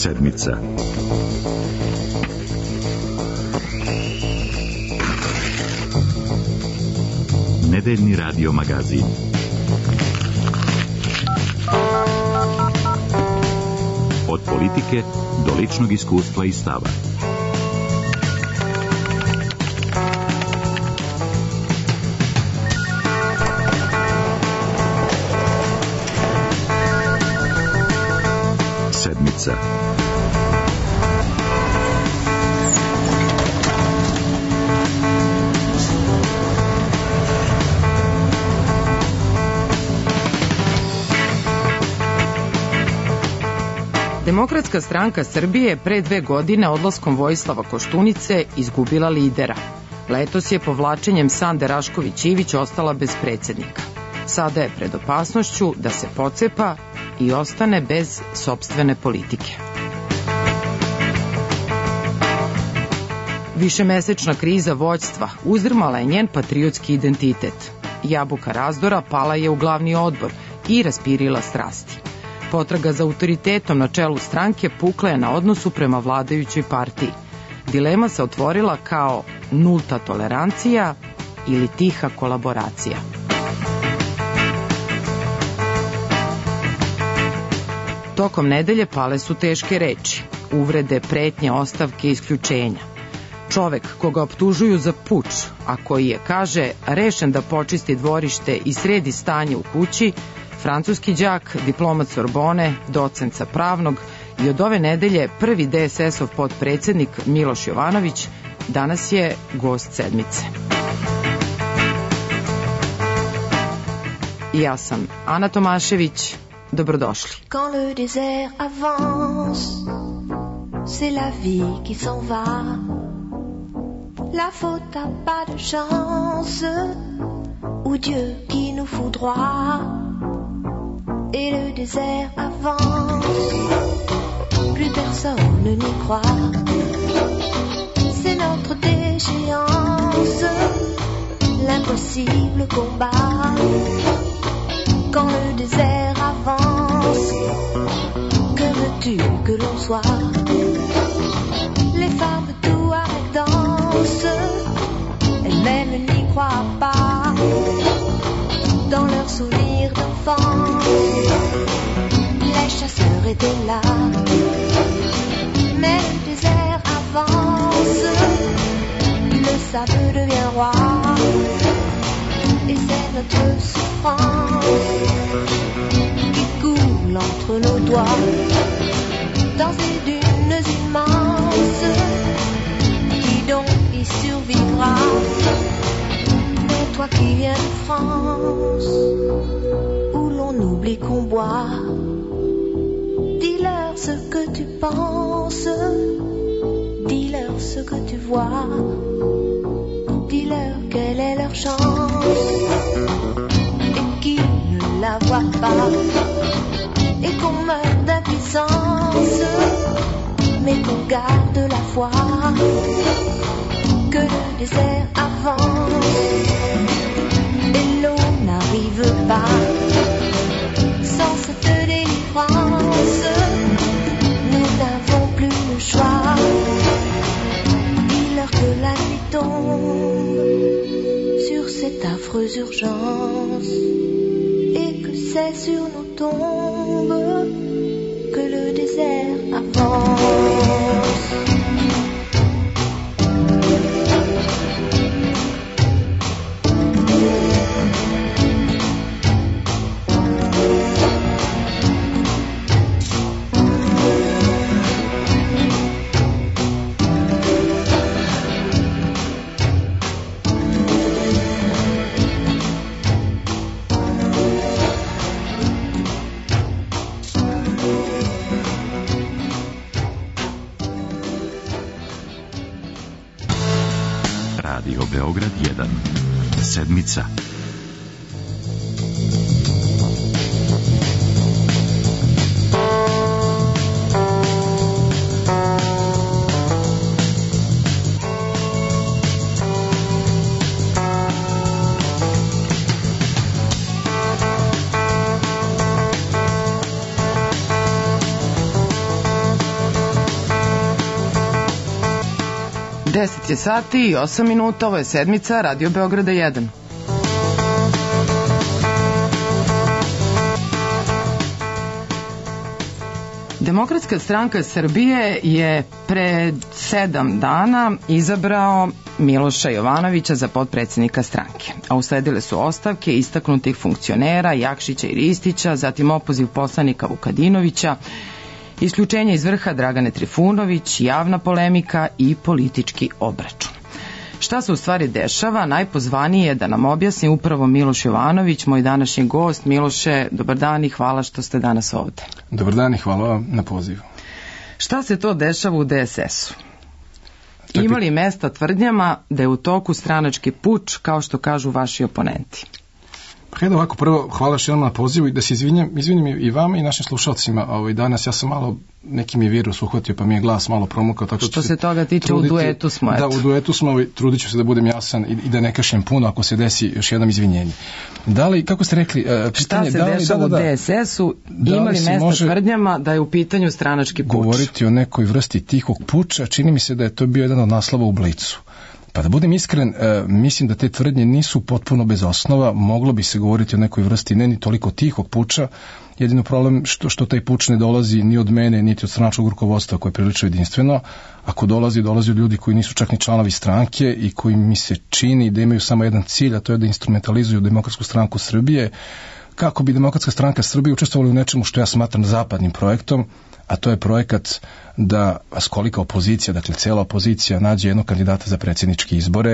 Sedmica. Nedeljni radio magazin. Od politike do ličnog iskustva i stava. Sedmica. Demokratska stranka Srbije pre 2 godine odlaskom Vojislava Koštunice izgubila lidera. Letos je povlačenjem Sande Rašković Ivić ostala bez predsjednika. Sada je pred opasnošću da se pocepa i ostane bez sopstvene politike. Višemesečna kriza vođstva uzdrmala je njen patriotski identitet. Jabuka razdora pala je u glavni odbor i raspirila strasti. Potraga za autoritetom na čelu stranke pukla je na odnosu prema vladajućoj partiji. Dilema se otvorila kao nulta tolerancija ili tiha kolaboracija. Tokom nedelje pale su teške reči, uvrede, pretnje, ostavke i isključenja. Čovek koga optužuju za puč, a koji je, kaže, rešen da počisti dvorište i sredi stanje u kući, francuski đak, diplomat Sorbone, docent sa pravnog i od ove nedelje prvi DSS-ov potpredsednik Miloš Jovanović danas je gost sedmice. Ja sam Ana Tomašević, dobrodošli. Quand le désert avance, c'est la vie qui s'en va. La faute a pas de chance, ou Dieu qui nous foudroie. Et le désert avance, plus personne n'y croit. C'est notre déchéance, l'impossible combat. Quand le désert avance, que veux-tu que l'on soit? Les femmes tout avec danse, elles-mêmes n'y croient pas. Dans leurs souvenirs d'enfance, les chasseurs étaient là. Mais le désert avance, le sable devient roi. Et c'est notre souffrance qui coule entre nos doigts. Dans ces dunes immenses, qui donc y survivra? Mais toi qui viens de France, où l'on oublie qu'on boit, dis-leur ce que tu penses, dis-leur ce que tu vois, dis-leur quelle est leur chance, et qui ne la voit pas, et qu'on meurt d'impuissance, mais qu'on garde la foi, que le désert avance, et l'eau n'arrive pas. Sans cette délivrance, nous n'avons plus le choix. Dis-leur que la nuit tombe sur cette affreuse urgence, et que c'est sur nos tombes que le désert avance. Radio Beograd 1. Sedmica. 10 je sati i 8 minuta, ovo je sedmica Radio Beograda 1. Demokratska stranka Srbije je pred 7 dana izabrao Miloša Jovanovića za potpredsednika stranke, a usledile su ostavke istaknutih funkcionera Jakšića i Ristića, zatim opoziv poslanika Vukadinovića, isključenje iz vrha Dragane Trifunović, javna polemika i politički obračun. Šta se u stvari dešava? Najpozvaniji je da nam objasni upravo Miloš Jovanović, moj današnji gost. Miloše, dobar dan i hvala što ste danas ovde. Dobar dan i hvala vam na pozivu. Šta se to dešava u DSS-u? Ima li mesta tvrdnjama da je u toku stranački puč, kao što kažu vaši oponenti? Hajde ovako, prvo hvala što na pozivu i da se izvinim i vama i našim slušalcima. Danas ja sam malo, neki mi je virus uhvatio pa mi je glas malo promukao. Tako što se toga tiče, u duetu smo. Da, u duetu smo, trudit ću se da budem jasan i da ne kašljem puno ako se desi još jednom izvinjenje. Da li, kako ste rekli, pitanje, šta se dešava u DSS-u, ima li mesta tvrdnjama da je u pitanju stranački puč? Govoriti o nekoj vrsti tihog puča, čini mi se da je to bio jedan od naslova u Blicu. Pa da budem iskren, mislim da te tvrdnje nisu potpuno bez osnova, moglo bi se govoriti o nekoj vrsti ne ni toliko tihog puča, jedino problem što taj puč ne dolazi ni od mene, niti od stranačkog rukovodstva koje je prilično jedinstveno. Ako dolazi od ljudi koji nisu čak ni članovi stranke i koji mi se čini da imaju samo jedan cilj, a to je da instrumentalizuju Demokratsku stranku Srbije, kako bi Demokratska stranka Srbije učestvovala u nečemu što ja smatram zapadnim projektom, a to je projekat da skolika opozicija, dakle cela opozicija, nađe jednog kandidata za predsjedničke izbore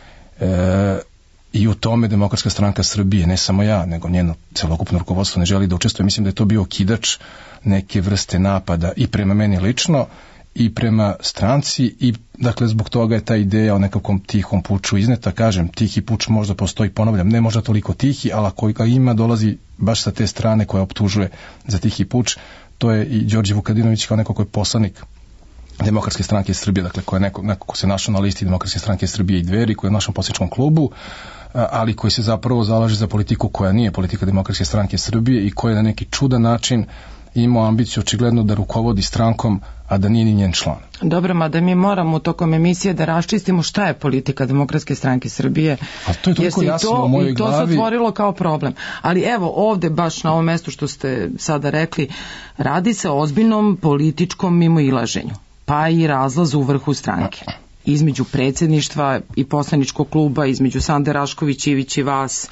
i u tome Demokratska stranka Srbije, ne samo ja, nego njeno celokupno rukovodstvo ne želi da učestvuje. Mislim da je to bio okidač neke vrste napada i prema meni lično i prema stranci i dakle zbog toga je ta ideja o nekakvom tihom puču izneta. Kažem, tihi puč možda postoji, ponavljam, ne možda toliko tihi, ali ako ga ima dolazi baš sa te strane koja optužuje za tihi puč. To je i Đorđe Vukadinović kao neko koji je poslanik Demokratske stranke Srbije, dakle koji je neko ko se našao na listi Demokratske stranke Srbije i Dveri, koji je u našem poslaničkom klubu, ali koji se zapravo zalaže za politiku koja nije politika Demokratske stranke Srbije i koji je na neki čudan način imao ambiciju očigledno da rukovodi strankom, a da nije ni njen član. Dobro, mada mi moramo tokom emisije da raščistimo šta je politika Demokratske stranke Srbije. A to je toliko jasno u mojoj glavi. I to se otvorilo kao problem. Ali evo, ovde, baš na ovom mestu što ste sada rekli, radi se o ozbiljnom političkom mimoilaženju, pa i razlazu u vrhu stranke. Između predsjedništva i poslaničkog kluba, između Sande Rašković, Ivić i vas,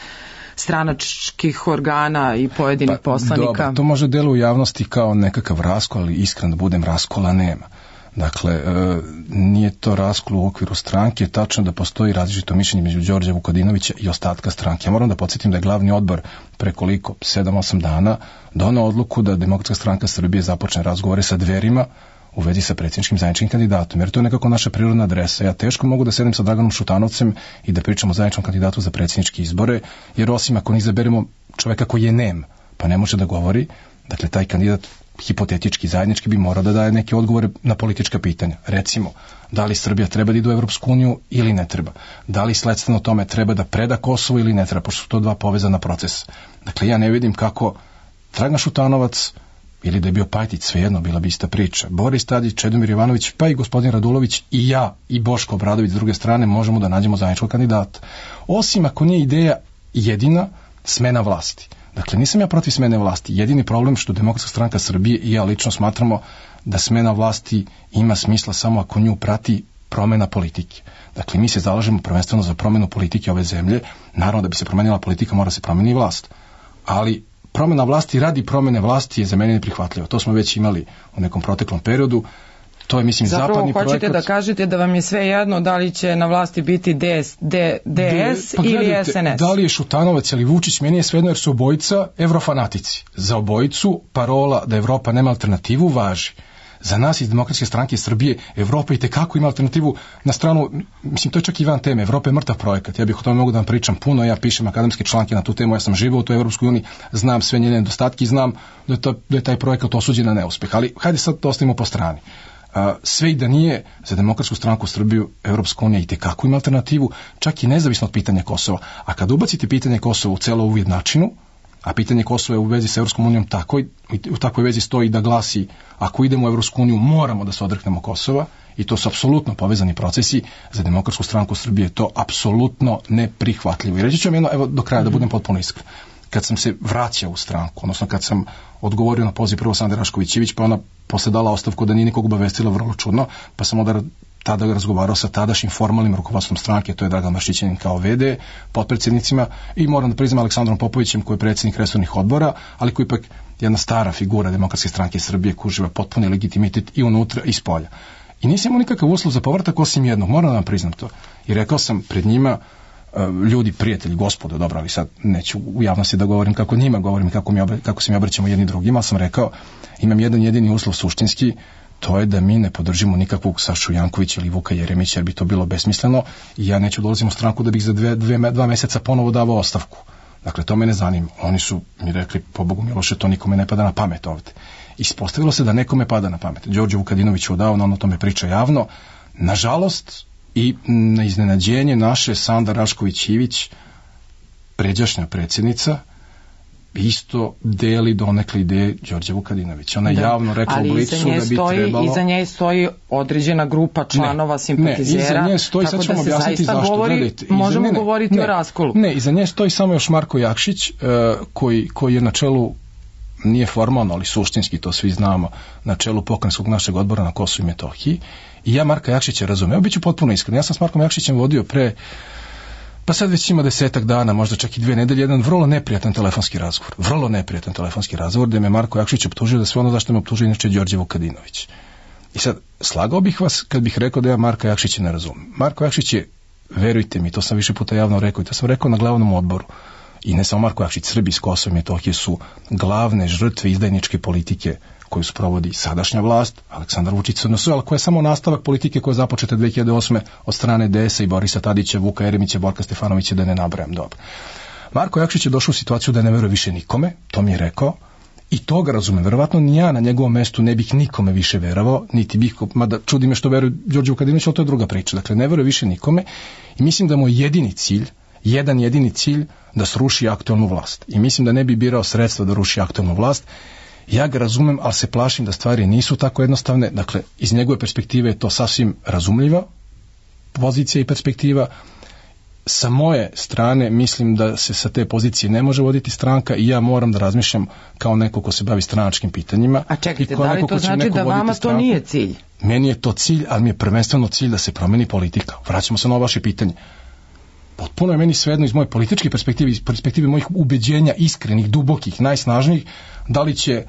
stranačkih organa i pojedinih poslanika. Dobro, to može delo u javnosti kao nekakav raskol, ali iskreno da budem, raskola nema. Dakle, nije to raskol u okviru stranke, tačno da postoji različito mišljenje među Đorđa Vukadinovića i ostatka stranke. Ja moram da podsjetim da je glavni odbor pre koliko 7-8 dana doneo odluku da Demokratska stranka Srbije započne razgovore sa Dverima u vezi sa predsjedničkim zajedničkim kandidatom, jer to je nekako naša prirodna adresa. Ja teško mogu da sedem sa Draganom Šutanovcem i da pričamo o zajedničkom kandidatu za predsjedničke izbore, jer osim ako ne izaberemo čoveka koji je nem, pa ne može da govori, dakle taj kandidat hipotetički, zajednički bi morao da daje neke odgovore na politička pitanja. Recimo, da li Srbija treba da ide u Evropsku uniju ili ne treba? Da li sledstveno tome treba da preda Kosovo ili ne treba, pošto su to dva povezana procesa. Dakle, ja ne vidim kako Dragan Šutanovac ili da je bio Pajtić, svejedno, bila bi ista priča. Boris Tadić, Čedomir Jovanović, pa i gospodin Radulović i ja i Boško Obradović s druge strane možemo da nađemo zajedničkog kandidata. Osim ako nije ideja jedina smena vlasti. Dakle, nisam ja protiv smene vlasti. Jedini problem što Demokratska stranka Srbije i ja lično smatramo da smena vlasti ima smisla samo ako nju prati promena politike. Dakle, mi se zalažemo prvenstveno za promenu politike ove zemlje. Naravno, da bi se promenila politika mora se promeniti vlast. Ali promena vlasti radi promene vlasti je za mene neprihvatljivo. To smo već imali u nekom proteklom periodu. To je, mislim, zapadni projekat. Zapravo hoćete da kažete da vam je sve jedno da li će na vlasti biti DS ili SNS? Da li je Šutanovac ili Vučić, meni je svejedno jer su obojica evrofanatici. Za obojicu parola da Evropa nema alternativu važi. Za nas iz Demokratske stranke Srbije Evropa i tekako ima alternativu na stranu, mislim, to je čak i van teme, Evropa je mrtav projekat, ja bih o tome mogu da vam pričam puno, ja pišem akademske članke na tu temu, ja sam živio u toj Evropskoj uniji, znam sve njene nedostatke i znam da je taj projekat osuđen na neuspeh, ali hajde sad to ostavimo po strani. Sve i da nije za Demokratsku stranku Srbiju Evropska unija i tekako ima alternativu, čak i nezavisno od pitanja Kosova, a kad ubacite pitanje Kosova u celu ovu jednačinu, a pitanje Kosova je u vezi sa Evropskom unijom u takvoj vezi stoji da glasi ako idemo u Evropsku uniju moramo da se odreknemo Kosova i to su apsolutno povezani procesi. Za Demokratsku stranku Srbije je to apsolutno neprihvatljivo. I reći ću vam jedno, evo do kraja da budem potpuno iskren. Kad sam se vraćao u stranku, odnosno kad sam odgovorio na poziv prvo Sande Rašković-Ivić, pa ona posle dala ostavku da nije nikog obavestila, vrlo čudno, pa sam onda tada razgovarao sa tadašnjim formalnim rukovodstvom stranke, to je Dragan Maršićanin kao VD, potpredsjednicima, i moram da priznam Aleksandrom Popovićem koji je predsjednik resornih odbora, ali koji ipak jedna stara figura Demokratske stranke Srbije koja uživa potpuni legitimitet i unutra i spolja. I nisam imao nikakav uslov za povratak osim jednog, moram da vam priznam to. I rekao sam pred njima, ljudi, prijatelji, gospodo, dobro, ali sad neću u javnosti da govorim kako njima govorim, kako se mi obraćamo jedni drugima, ali sam rekao, imam jedan jedini uslov suštinski, to je da mi ne podržimo nikakvog Sašu Jankovića ili Vuka Jeremića, jer bi to bilo besmisleno i ja neću dolazim u stranku da bih za dva meseca ponovo davao ostavku. Dakle, to me ne zanima. Oni su mi rekli, po Bogu Miloše, to nikome ne pada na pamet ovde. Ispostavilo se da nekome pada na pamet. Đorđe Vukadinović odavno, on o tome priča javno. Nažalost, i na iznenađenje naše Sanda Rašković-Ivić, pređašnja predsjednica, isto deli donekle ideje Đorđa Vukadinovića. Ona je javno rekla u Blicu da bi trebalo... Iza nje stoji određena grupa članova, simpatizera. Iza nje stoji, sad ćemo objasniti zašto. Možemo govoriti o raskolu. Ne, iza nje stoji samo još Marko Jakšić, koji je na čelu, nije formalno, ali suštinski, to svi znamo, na čelu pokrajinskog našeg odbora na Kosovu i Metohiji. I ja Marka Jakšića razumem. Bit ću potpuno iskren. Ja sam s Markom Jakšićem vodio pa sad već ima 10 dana, možda čak i 2 nedelje, jedan vrlo neprijatan telefonski razgovor, gde me Marko Jakšić optužio da sve ono zašto me optužio inače Đorđe Vukadinović. I sad, slagao bih vas kad bih rekao da ja Marka Jakšića ne razumem. Marko Jakšić je, verujte mi, to sam više puta javno rekao i to sam rekao na glavnom odboru. I ne samo Marko Jakšić, Srbi iz Kosova i Metohije su glavne žrtve izdajničke politike koju sprovodi sadašnja vlast, Aleksandar Vučić, ali koja je samo nastavak politike koja je započeta 2008. od strane DS-a i Borisa Tadića, Vuka Jeremića, Borka Stefanovića, da ne nabrajam dobro. Marko Jakšić je došao u situaciju da ne veruje više nikome, to mi je rekao, i to ga razumem. Verovatno ni ja na njegovom mestu ne bih nikome više verovao, niti bih, mada čudi me što veruje Đorđe Vukadinović, ali to je druga priča. Dakle, ne veruje više nikome i mislim da mu je jedan jedini cilj da sruši aktualnu vlast. I mislim da ne bi birao sredstva da ruši aktualnu vlast. Ja ga razumem, ali se plašim da stvari nisu tako jednostavne. Dakle, iz njegove perspektive je to sasvim razumljiva pozicija i perspektiva. Sa moje strane mislim da se sa te pozicije ne može voditi stranka i ja moram da razmišljam kao neko ko se bavi stranačkim pitanjima. A čekajte, da li to znači da vama to nije cilj? Meni je to cilj, ali mi je prvenstveno cilj da se promeni politika. Vraćamo se na ovo vaše pitanje. Potpuno je meni svejedno iz moje političke perspektive, iz perspektive mojih ubeđenja, iskrenih, dubokih, najsnažnijih, da li će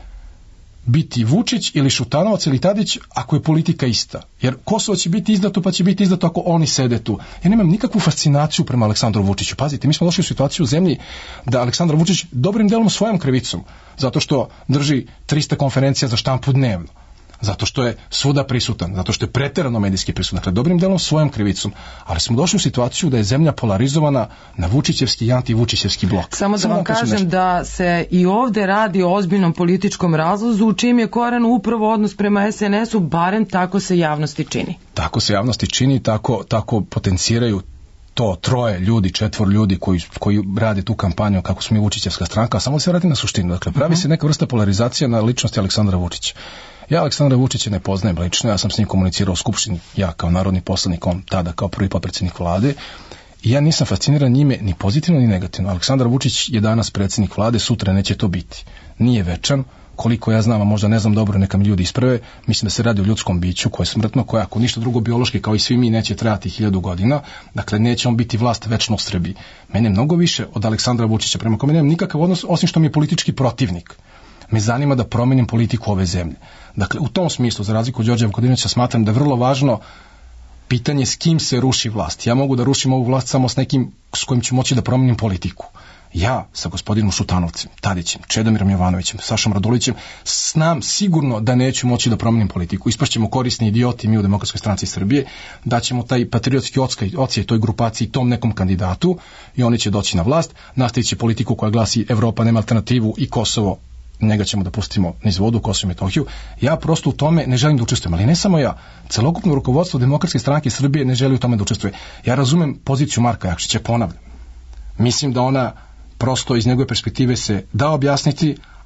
biti Vučić ili Šutanovac ili Tadić ako je politika ista. Jer Kosovo će biti izdato, pa će biti izdato ako oni sede tu. Ja nemam nikakvu fascinaciju prema Aleksandru Vučiću. Pazite, mi smo došli u situaciju u zemlji da Aleksandar Vučić dobrim delom svojom krivicom, zato što drži 300 konferencija za štampu dnevno, zato što je svuda prisutan, zato što je preterano medijski prisutan, dakle dobrim delom svojom krivicom, ali smo došli u situaciju da je zemlja polarizovana na vučićevski i antivučićevski blok. Samo da vam kažem da se i ovde radi o ozbiljnom političkom razlozu u čijem je korenu upravo odnos prema SNS-u, barem tako se javnosti čini. Tako se javnosti čini, tako potenciraju to 3 ljudi, 4 ljudi koji rade tu kampanju kako smo mi Vučićevska stranka, a samo da se vrati na suštinu. Dakle, pravi se neka vrsta polarizacija na ličnosti Aleksandra Vučića. Ja Aleksandra Vučića ne poznajem lično, ja sam s njim komunicirao u Skupštini, ja kao narodni poslanik, on tada kao prvi potpredsjednik vlade, i ja nisam fasciniran njime ni pozitivno ni negativno. Aleksandar Vučić je danas predsjednik vlade, sutra neće to biti. Nije večan, koliko ja znam, a možda ne znam dobro, neka mi ljudi isprave, mislim da se radi o ljudskom biću koje je smrtno, koje ako ništa drugo biološki kao i svi mi neće trajati 1000 godina, dakle neće on biti vlast večno u Srbiji. Mene mnogo više od Aleksandra Vučića, prema kome nemam nikakav odnos, osim što mi je politički protivnik. Me zanima da promenim politiku ove zemlje. Dakle, u tom smislu, za razliku od Đorđa Vukadinovića, smatram da je vrlo važno pitanje s kim se ruši vlast. Ja mogu da rušim ovu vlast samo s nekim s kojim ću moći da promenim politiku. Ja sa gospodinom Šutanovcem, Tadićem, Čedomirom Jovanovićem, Sašom Radulovićem znam sigurno da neću moći da promenim politiku. Ispašćemo korisni idioti mi u Demokratskoj stranci Srbije, da ćemo taj patriotski odsjej toj grupaciji, tom nekom kandidatu i oni će doći na vlast, nastavit će politiku koja glasi Evropa nema alternativu i Kosovo, njega ćemo da pustimo niz vodu, Kosovo i Metohiju. Ja prosto u tome ne želim da učestvujem, ali ne samo ja. Celokupno rukovodstvo Demokratske stranke Srbije ne želi u tome da učestvuje. Ja razumem poziciju Marka Jakšića, ponavljam. Mislim da ona prosto iz njegove perspektive se da objasniti,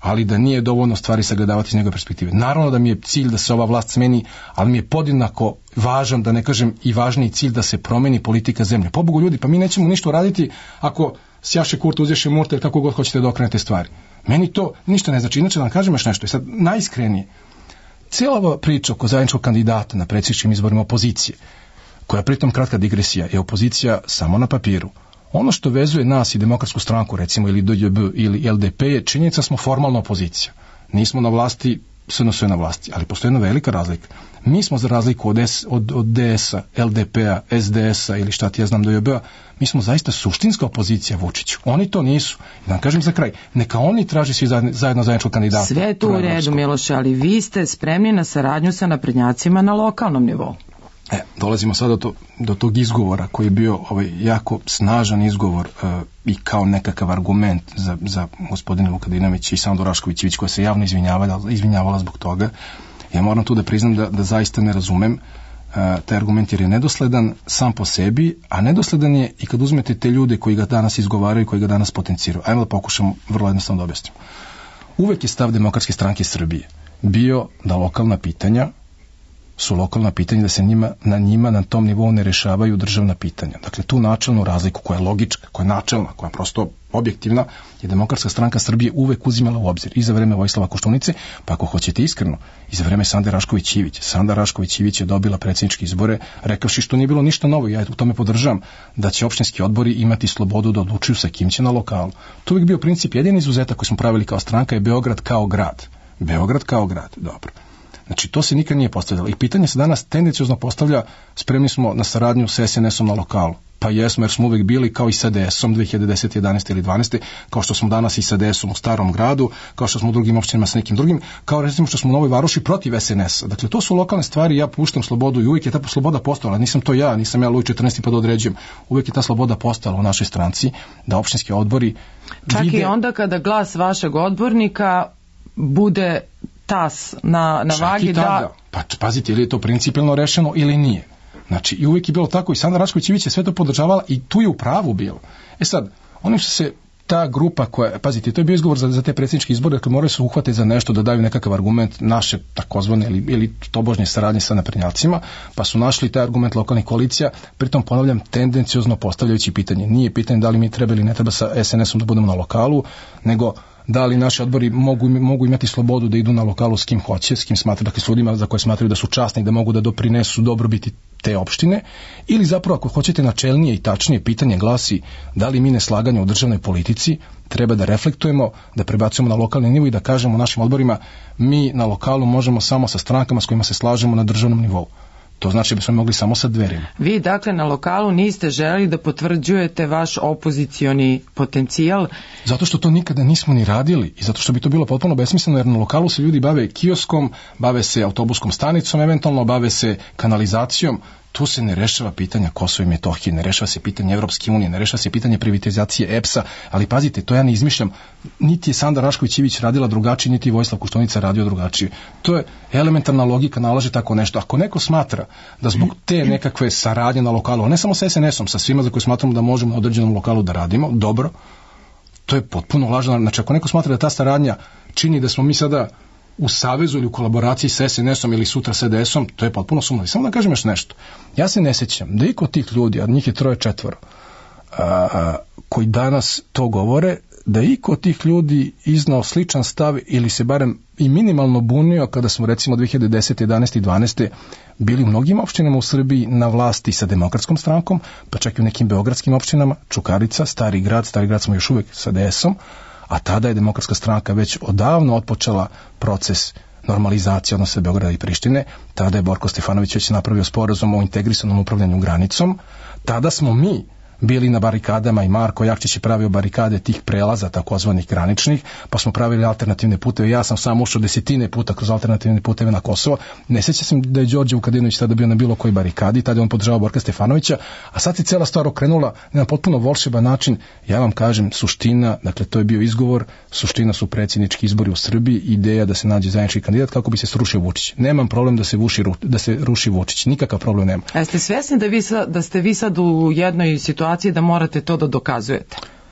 ali da nije dovoljno stvari sagledavati iz njegove perspektive. Naravno da mi je cilj da se ova vlast smeni, ali mi je podjednako važan, da ne kažem i važniji cilj da se promeni politika zemlje. Pobogu ljudi, pa mi nećemo ništa uraditi ako sjaše kurta, uzješe murta, kako god hoćete da okrenete stvari. Meni to ništa ne znači. Inače da vam kažem još nešto. I sad najiskrenije, cijela ova priča oko zajedničkog kandidata na predsjedničkim izborima opozicije, koja je pritom kratka digresija, je opozicija samo na papiru. Ono što vezuje nas i Demokratsku stranku, recimo, ili DJB ili LDP, je činjenica smo formalna opozicija. Nismo na vlasti, SNS je na vlasti, ali postoji jedna velika razlika. Mi smo za razliku od DS-a, LDP-a, SDS-a ili šta ti ja znam DJB-a, mi smo zaista suštinska opozicija Vučiću. Oni to nisu. I da vam kažem za kraj, neka oni traži svi zajedno zajedničkog kandidata. Sve je tu u redu, Miloše, ali vi ste spremni na saradnju sa naprednjacima na lokalnom nivou. Dolazimo sada do tog izgovora koji je bio jako snažan izgovor i kao nekakav argument za gospodina Vukadinovića i Sandu Rašković koja se javno izvinjavala zbog toga. Ja moram tu da priznam da zaista ne razumem taj argument jer je nedosledan sam po sebi, a nedosledan je i kad uzmete te ljude koji ga danas izgovaraju i koji ga danas potenciraju. Ajmo da pokušamo vrlo jednostavno da objasnimo. Uvek je stav Demokratske stranke Srbije bio da lokalna pitanja su lokalna pitanja, da se na tom nivou ne rešavaju državna pitanja. Dakle, tu načelnu razliku koja je logička, koja je načelna, koja je prosto objektivna, je Demokratska stranka Srbije uvek uzimala u obzir i za vreme Vojislava Koštunice, pa ako hoćete iskreno, i za vreme Sande Rašković-Ivić. Sanda Rašković-Ivić je dobila predsjedničke izbore, rekavši što nije bilo ništa novo, ja u tome podržavam, da će opštinski odbori imati slobodu da odlučuju sa kim će na lokalu. To uvijek bio princip, jedini izuzetak koji smo pravili kao stranka je Beograd kao grad. Beograd kao grad, dobro. Znači, to se nikad nije postavljalo. I pitanje se danas tendenciozno postavlja, spremni smo na saradnju sa SNS-om na lokalu. Pa jesmo, jer smo uvek bili kao i sa DS-om 2010, 11 ili 12, kao što smo danas i sa DS-om u Starom gradu, kao što smo u drugim opštinama sa nekim drugim, kao recimo što smo u Novoj Varoši protiv SNS-a. Dakle, to su lokalne stvari, ja puštam slobodu i uvijek je ta sloboda postojala. Nisam ja Luj 14. pa da određujem. Uvijek je ta sloboda postojala u našoj stranci, da opštinski odbori čak i onda kada glas vašeg odbornika bude tas na vagi da... Pa pazite, ili je to principijelno rešeno ili nije. Znači, i uvijek je bilo tako i Sanda Rašković-Ivić je sve to podržavala i tu je u pravu bilo. Sad, oni su se ta grupa koja, pazite, to je bio izgovor za te predsjedničke izbore, dakle moraju se uhvatiti za nešto da daju nekakav argument naše takozvane ili tobožnje saradnje sa naprednjacima, pa su našli taj argument lokalnih koalicija, pritom ponavljam tendenciozno postavljajući pitanje. Nije pitanje da li mi treba ili ne treba sa SNS-om da budemo na lokalu, nego da li naši odbori mogu imati slobodu da idu na lokalu s kim hoće, s kim smatraju, dakle s ljudima za koje smatraju da su časni, da mogu da doprinesu dobrobiti te opštine, ili zapravo ako hoćete načelnije i tačnije pitanje glasi da li mi neslaganje u državnoj politici treba da reflektujemo, da prebacujemo na lokalni nivo i da kažemo našim odborima mi na lokalu možemo samo sa strankama s kojima se slažemo na državnom nivou. To znači da bismo mogli samo sa Dverima. Vi, dakle, na lokalu niste želeli da potvrđujete vaš opozicioni potencijal? Zato što to nikada nismo ni radili i zato što bi to bilo potpuno besmisleno, jer na lokalu se ljudi bave kioskom, bave se autobuskom stanicom, eventualno bave se kanalizacijom. Tu se ne rešava pitanja Kosova i Metohije, ne rešava se pitanje Evropske unije, ne rešava se pitanje privatizacije EPS-a, ali pazite, to ja ne izmišljam, niti je Sanda Rašković-Ivić radila drugačije, niti je Vojislav Koštunica radio drugačije. To je elementarna logika, nalaže tako nešto. Ako neko smatra da zbog te nekakve saradnje na lokalu, ne samo sa SNS-om, sa svima za koje smatramo da možemo na određenom lokalu da radimo, dobro, to je potpuno lažno. Znači, ako neko smatra da ta saradnja čini da smo mi sada u savezu ili u kolaboraciji sa SNS-om ili sutra sa DS-om, to je potpuno sumnjivo. Samo da kažem još nešto. Ja se ne sjećam da iko tih ljudi, a njih je 3-4, koji danas to govore, da iko tih ljudi iznao sličan stav ili se barem i minimalno bunio kada smo recimo 2010, 11 i 12 bili u mnogim opštinama u Srbiji na vlasti sa Demokratskom strankom, pa čak i u nekim beogradskim opštinama, Čukarica, Stari grad smo još uvek sa DS-om, a tada je Demokratska stranka već odavno otpočela proces normalizacije odnosa Beograda i Prištine. Tada je Borko Stefanović već napravio sporazum o integrisanom upravljanju granicom. Tada smo mi bili na barikadama i Marko Jakšić je pravio barikade tih prelaza takozvanih graničnih, pa smo pravili alternativne puteve. Ja sam sam ušao 10 puta kroz alternativne puteve na Kosovo. Ne sjećam se da je Đorđe Vukadinović tada bio na bilo kojoj barikadi, tada je on podržavao Borka Stefanovića, a sad je cijela stvar okrenula na jedan potpuno volšeban način. Ja vam kažem, suština, dakle to je bio izgovor, suština su predsjednički izbori u Srbiji, ideja da se nađe zajednički kandidat kako bi se srušio Vučić. Nemam problem da se ruši Vučić, nikakav problem nema. A jeste svjesni da ste vi sad u jednoj situaciji da morate to da dokazujete?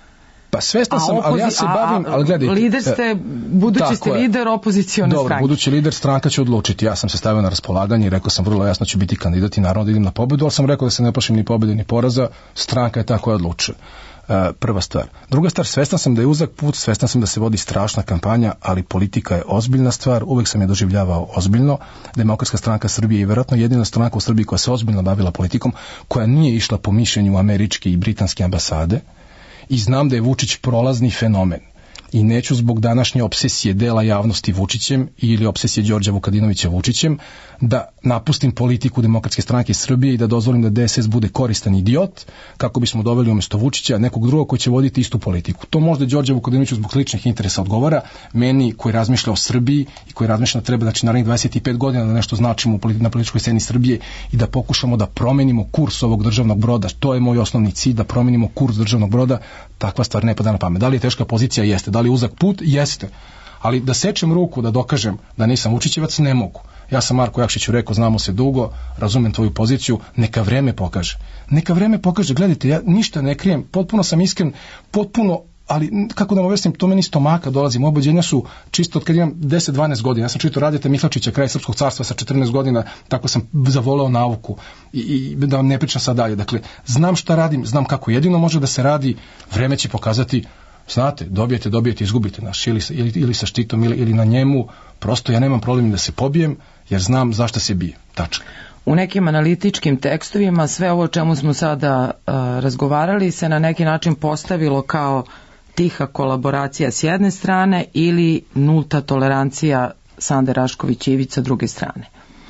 Pa svestan sam, ali ja se bavim, ali gledajte. Lider ste, budući ste lider opozicione stranke. Dobro, budući lider, stranka će odlučiti. Ja sam se stavio na raspolaganje i rekao sam vrlo jasno ću biti kandidat i naravno da idem na pobedu, ali sam rekao da se ne plašim ni pobede ni poraza, stranka je ta koja odlučuje. Prva stvar. Druga stvar, svestan sam da je uzak put, svestan sam da se vodi strašna kampanja, ali politika je ozbiljna stvar, uvek sam je doživljavao ozbiljno. Demokratska stranka Srbije je vjerojatno jedina stranka u Srbiji koja se ozbiljno bavila politikom, koja nije išla po mišljenju američke i britanske ambasade, i znam da je Vučić prolazni fenomen. I neću zbog današnje obsesije dela javnosti Vučićem ili obsesije Đorđa Vukadinovića Vučićem da napustim politiku Demokratske stranke Srbije i da dozvolim da DSS bude koristan idiot kako bismo doveli umjesto Vučića nekog drugog koji će voditi istu politiku. To možda Đorđe Vukadinoviću zbog ličnih interesa odgovara, meni koji razmišlja o Srbiji i koji razmišlja da treba narednih 25 godina da nešto značimo na političkoj sceni Srbije i da pokušamo da promenimo kurs ovog državnog broda. To je moj osnovni cilj, da promenimo kurs državnog broda. Takva stvar ne pada na pamet. Da li je teška pozicija? Jeste. Da li je uzak put? Jeste. Ali da sečem ruku, da dokažem da nisam Vučićevac, ne mogu. Ja sam Marko Jakšiću rekao, znamo se dugo, razumem tvoju poziciju, neka vreme pokaže. Neka vreme pokaže, gledajte, ja ništa ne krijem, potpuno sam iskren, potpuno, ali kako da vam objasnim, to meni iz stomaka dolazi. Moje ubeđenja su čisto od kad imam 10-12 godina. Ja sam čitao Radeta Mihlačića, Kraj srpskog carstva sa 14 godina, tako sam zavoleo nauku i da vam ne pričam sad dalje. Dakle, znam šta radim, znam kako jedino može da se radi, vreme će pokazati. Znate, dobijete, izgubite naš ili sa štitom ili na njemu, prosto ja nemam problem da se pobijem jer znam zašto se bije, tačka. U nekim analitičkim tekstovima sve ovo o čemu smo sada razgovarali se na neki način postavilo kao tiha kolaboracija s jedne strane ili nulta tolerancija Sande Rašković Ivić sa druge strane.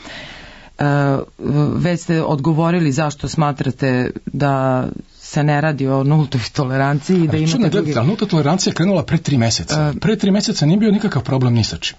Već ste odgovorili zašto smatrate da se ne radi o nultoj toleranciji i da imate drugi... Nulta tolerancija je krenula pre 3 meseca. Pre 3 meseca nije bio nikakav problem ni sa čim.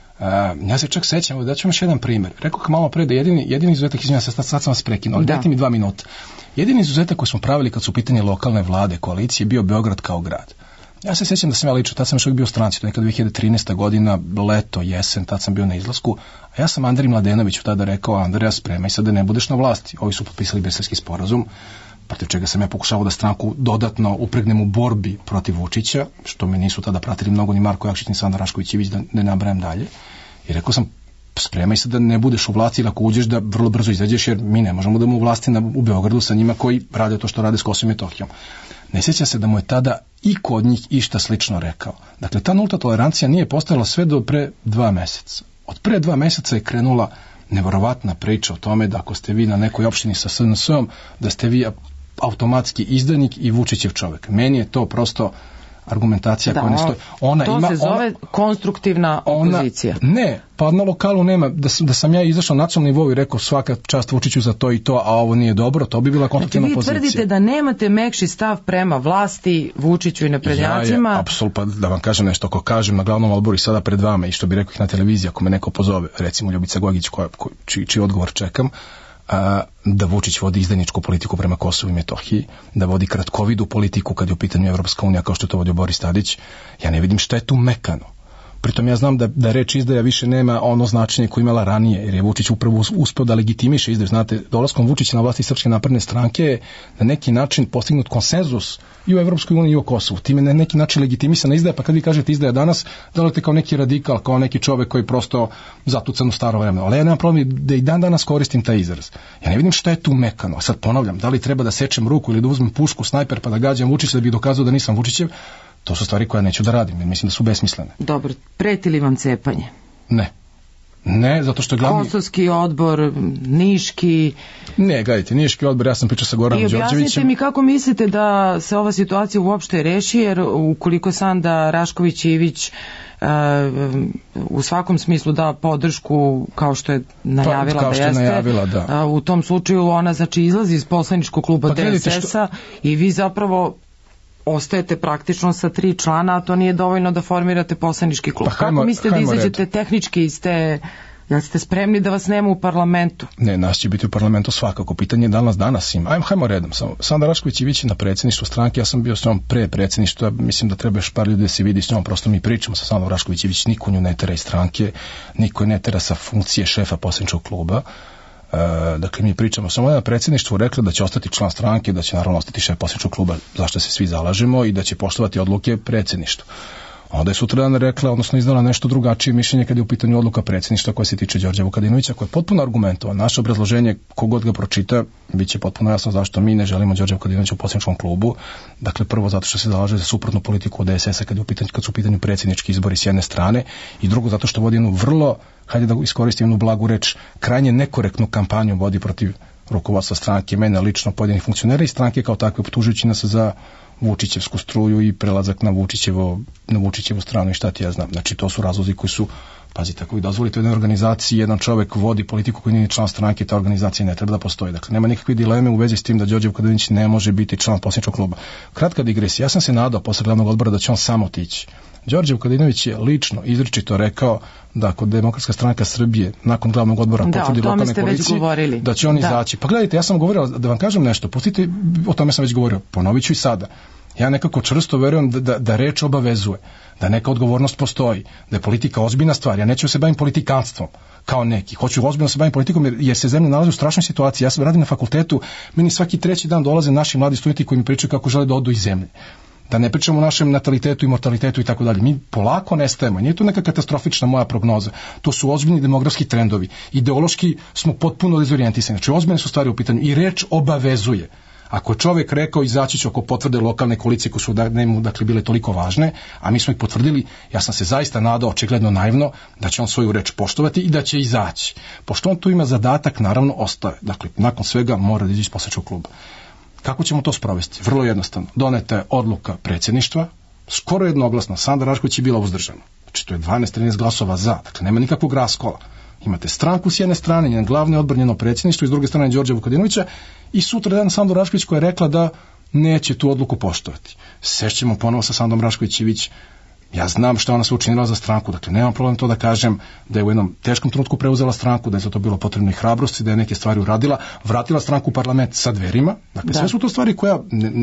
Ja se čak sećam, da ću vam još jedan primjer. Rekao kao malo pre da jedini izuzetak, izvinjam se, sad sam vas prekinuo, ali dajte mi 2 minuta. Jedini izuzetak koji smo pravili kad su pitanje lokalne vlade, koalicije, bio Beograd kao grad. Ja se sećam da sam ja lično, tad sam još uvijek bio u stranci, to je nekad 2013. godina, leto, jesen, tad sam bio na izlasku, a ja sam Andriji Mladenoviću tada rekao, Andreja, spremaj se da ne budeš na vlasti. Ovi su potpisali Briselski sporazum, protiv čega sam ja pokušao da stranku dodatno upregnem u borbi protiv Vučića, što me nisu tada pratili mnogo ni Marko Jakšić ni Sanda Rašković Ivić, da ne nabrajam dalje. I rekao sam, spremaj se da ne budeš u vlasti ili ako uđeš da vrlo brzo izađeš, jer mi ne možemo da mu u vlasti u Beogradu sa njima koji rade to što rade s Kosovom i Metohijom. Ne sjeća se da mu je tada i kod njih išta slično rekao. Dakle, ta nulta tolerancija nije postojala sve do pre 2 meseca. Od pre 2 meseca je krenula neverovatna priča o tome da ako ste vi na nekoj opštini sa SNS-om, da ste vi automatski izdajnik i Vučićev čovjek. Meni je to prosto argumentacija koja ne stoji. To se zove konstruktivna opozicija. Ne, pa na lokalu nema, da sam ja izašao na nacionalnom nivou i rekao svaka čast Vučiću za to i to, a ovo nije dobro, to bi bila konstruktivna opozicija. Vi tvrdite da nemate mekši stav prema vlasti, Vučiću i naprednjacima? Ja apsolutno, da vam kažem nešto, ako kažem na glavnom odboru i sada pred vama i što bi rekao ih na televiziji, ako me neko pozove, recimo Ljubica Gogić, čiji odgovor čekam, da Vučić vodi izdajničku politiku prema Kosovu i Metohiji, da vodi kratkovidu politiku kad je u pitanju Evropska unija kao što to vodio Boris Tadić, ja ne vidim šta je tu mekano. Pritom ja znam da reč izdaja više nema ono značenje koje imala ranije, jer je Vučić upravo uspeo da legitimiše izdaju. Znate, dolaskom Vučića na vlasti Srpske napredne stranke je na neki način postignut konsenzus i u Evropskoj uniji i u Kosovu. Time na neki način legitimisana izdaja, pa kad vi kažete izdaja danas, delujete kao neki radikal, kao neki čovek koji prosto zatucan u staro vremena. Ali ja nemam problem da i dan danas koristim taj izraz. Ja ne vidim šta je tu mekano. A sad ponavljam, da li treba da sečem ruku ili da uzmem pušku, snajper pa da gađam Vučića da bih dokazao da nisam Vučićev, to su stvari koje neću da radim, jer mislim da su besmislene. Dobro, preti li vam cepanje? Ne, zato što je glavni... Kosovski odbor, Niški... Ne, gledajte, Niški odbor, ja sam pričao sa Goranom Đorđevićem... I objasnite mi kako mislite da se ova situacija uopšte reši, jer ukoliko Sanda Rašković Ivić u svakom smislu da podršku kao što je najavila da jeste, u tom slučaju ona znači izlazi iz poslaničkog kluba DSS-a i vi zapravo ostajete praktično sa 3 člana, a to nije dovoljno da formirate poslanički klub. Kako mislite da izađete tehnički iz te... Jel ste spremni da vas nema u parlamentu? Ne, nas će biti u parlamentu svakako. Pitanje je da li nas danas ima. Hajmo redom. Sanda Rašković Ivić je na predsjedništvu stranke, ja sam bio s njom pre predsjedništva, mislim da treba još par ljudi da se vidi s njom, prosto mi pričamo sa Sandom Rašković Ivić, niko nju ne tera iz stranke, niko je ne tera sa funkcije šefa poslaničkog kluba. Dakle, mi pričamo samo na predsjedništvu rekli da će ostati član stranke, da će naravno ostati šef poslaničkog kluba, zašto se svi zalažemo, i da će poštovati odluke predsjedništva. Onda je sutradan rekla, odnosno izdala nešto drugačije mišljenje kad je u pitanju odluka predsjedništva koja se tiče Đorđa Vukadinovića, koja je potpuno argumentovana. Naše obrazloženje, kogod ga pročita, bit će potpuno jasno zašto mi ne želimo Đorđa Vukadinovića u poslaničkom klubu. Dakle, prvo zato što se zalaže za suprotnu politiku od DSS-a kad su u pitanju predsjednički izbori s jedne strane, i drugo zato što vodi jednu vrlo, hajde da iskoristim jednu blagu reč, krajnje nekorektnu kampanju vodi protiv rukovodstva stranke, mene lično, pojedinih funkcionera i stranke kao takve, optužujući nas za Vučićevsku struju i prelazak na Vučićevu stranu i šta ti ja znam. Znači, to su razlozi koji su, pazite, ako vi dozvolite u jednoj organizaciji, jedan čovjek vodi politiku koji nije član stranke, ta organizacija ne treba da postoji. Dakle, nema nikakve dileme u vezi s tim da Đorđe Vukadinović ne može biti član poslaničkog kluba. Kratka digresija, ja sam se nadao posle glavnog odbora da će on sam otići. Đorđe Vukadinović je lično izričito rekao da ako Demokratska stranka Srbije nakon glavnog odbora potvrdi lokalne koalicije, da će on izaći. Pa gledajte, ja sam govorio, da vam kažem nešto, pustite, o tome sam već govorio, ponovit ću i sada. Ja nekako čvrsto verujem da reč obavezuje, da neka odgovornost postoji, da je politika ozbiljna stvar. Ja neću se bavim politikanstvom kao neki. Hoću ozbiljno se bavim politikom jer se zemlja nalazi u strašnoj situaciji. Ja sam radim na fakultetu, meni svaki treći dan dolaze naši mladi studenti koji mi pričaju kako žele da odu iz zemlje. Da ne pričamo o našem natalitetu i mortalitetu i tako dalje. Mi polako nestajemo. Nije to neka katastrofična moja prognoza. To su ozbiljni demografski trendovi. Ideološki smo potpuno dezorijentisani. Znači, ozbiljne su stvari u pitanju i reč obavezuje. Ako je čovjek rekao izaći ću ako potvrde lokalne koalicije koje su dakle bile toliko važne, a mi smo ih potvrdili, ja sam se zaista nadao, očigledno naivno, da će on svoju reč poštovati i da će izaći. Pošto on tu ima zadatak, naravno ostaje. Dakle, nakon svega mora da izaći iz poslaničkog kluba. Kako ćemo to sprovesti? Vrlo jednostavno. Doneta je odluka predsjedništva, skoro jednoglasno, Sanda Rašković je bila uzdržana. Znači, to je 12-13 glasova za, dakle nema nikakvog raskola. Imate stranku s jedne strane, njen glavni odbor, njeno predsjedništvo, i s druge strane Đorđa Vukadinovića, i sutradan Sando Rašković koja je rekla da neće tu odluku poštovati. Sešćemo ponovo sa Sandom Rašković. Ja znam što ona se učinila za stranku, dakle nemam problem to da kažem da je u jednom teškom trenutku preuzela stranku, da je za to bilo potrebno i hrabrosti, da je neke stvari uradila, vratila stranku u parlament sa Dverima. Dakle, sve su to stvari koja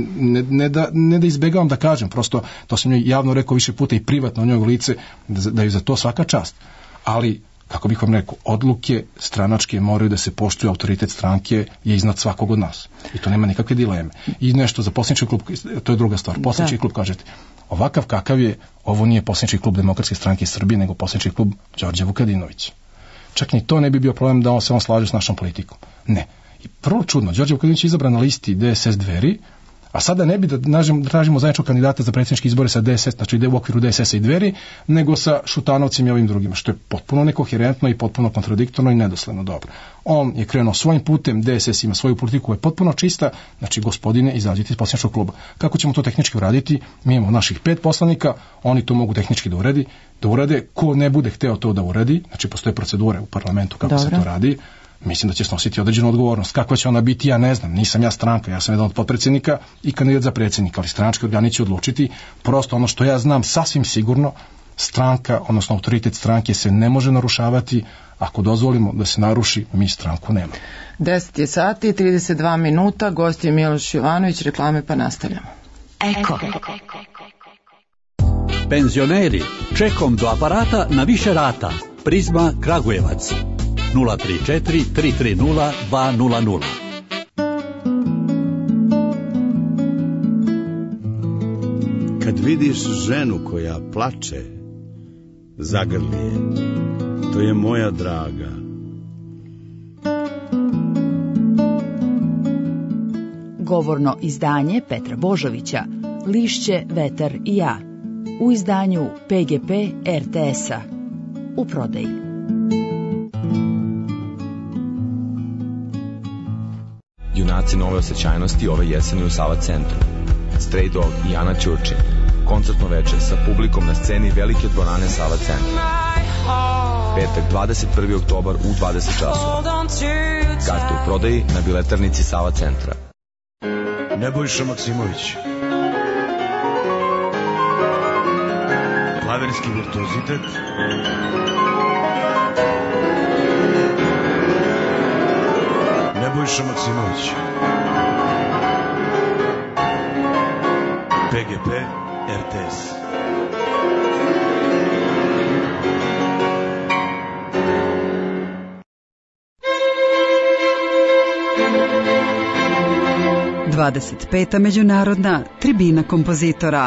ne da izbegavam da kažem, prosto to sam njoj javno rekao više puta i privatno o njoj u lice, da je za to svaka čast. Ali, kako bih vam rekao, odluke stranačke moraju da se poštuju, autoritet stranke je iznad svakog od nas. I to nema nikakve dileme. I nešto za poslanički klub, to je druga stvar. Poslanički klub, kažete, ovakav kakav je, ovo nije poslanički klub Demokratske stranke Srbije, nego poslanički klub Đorđa Vukadinovića. Čak ni to ne bi bio problem da on se slaže s našom politikom. Ne. I prvo čudno, Đorđe Vukadinović je izabran na listi DSS Dveri, a sada ne bi da tražimo zajedničkog kandidata za predsjedničke izbore sa DSS, znači ide u okviru DSS-a i Dveri, nego sa Šutanovcima i ovim drugima, što je potpuno nekoherentno i potpuno kontradiktorno i nedosledno dobro. On je krenuo svojim putem, DSS ima svoju politiku, je potpuno čista, znači gospodine, izađite iz poslaničkog kluba. Kako ćemo to tehnički uraditi? Mi imamo naših 5 poslanika, oni to mogu tehnički da urade, ko ne bude hteo to da uradi, znači postoje procedure u parlamentu kako se to radi. Mislim da će snositi određenu odgovornost. Kakva će ona biti, ja ne znam. Nisam ja stranka, ja sam jedan od potpredsjednika i kandidat za predsjednika, ali stranački organi će odlučiti. Prosto ono što ja znam sasvim sigurno, stranka, odnosno autoritet stranke se ne može narušavati. Ako dozvolimo da se naruši, mi stranku nema. 10 sati i 32 minuta, gost je Miloš Jovanović, reklame pa nastavljamo. Eko. Penzioneri, čekom do aparata na više rata. Prizma Kragujevac. 034 330 200. Kad vidiš ženu koja plače, zagrli je. To je moja draga. Govorno izdanje Petra Božovića, Lišće, vetar i ja. U izdanju PGP RTS-a. U prodaji. Junaci nove osjećajnosti ove jeseni u Sava centru. Stray Dog i Ana Ćurčin. Koncertno večer sa publikom na sceni velike dvorane Sava centra. Petak 21. oktobar u 20 časova. Karte u prodaji na biletarnici Sava centra. Nebojša Maksimović. Klavirski virtuozitet. Nebojša Maksimović. PGP RTS. 25. međunarodna tribina kompozitora.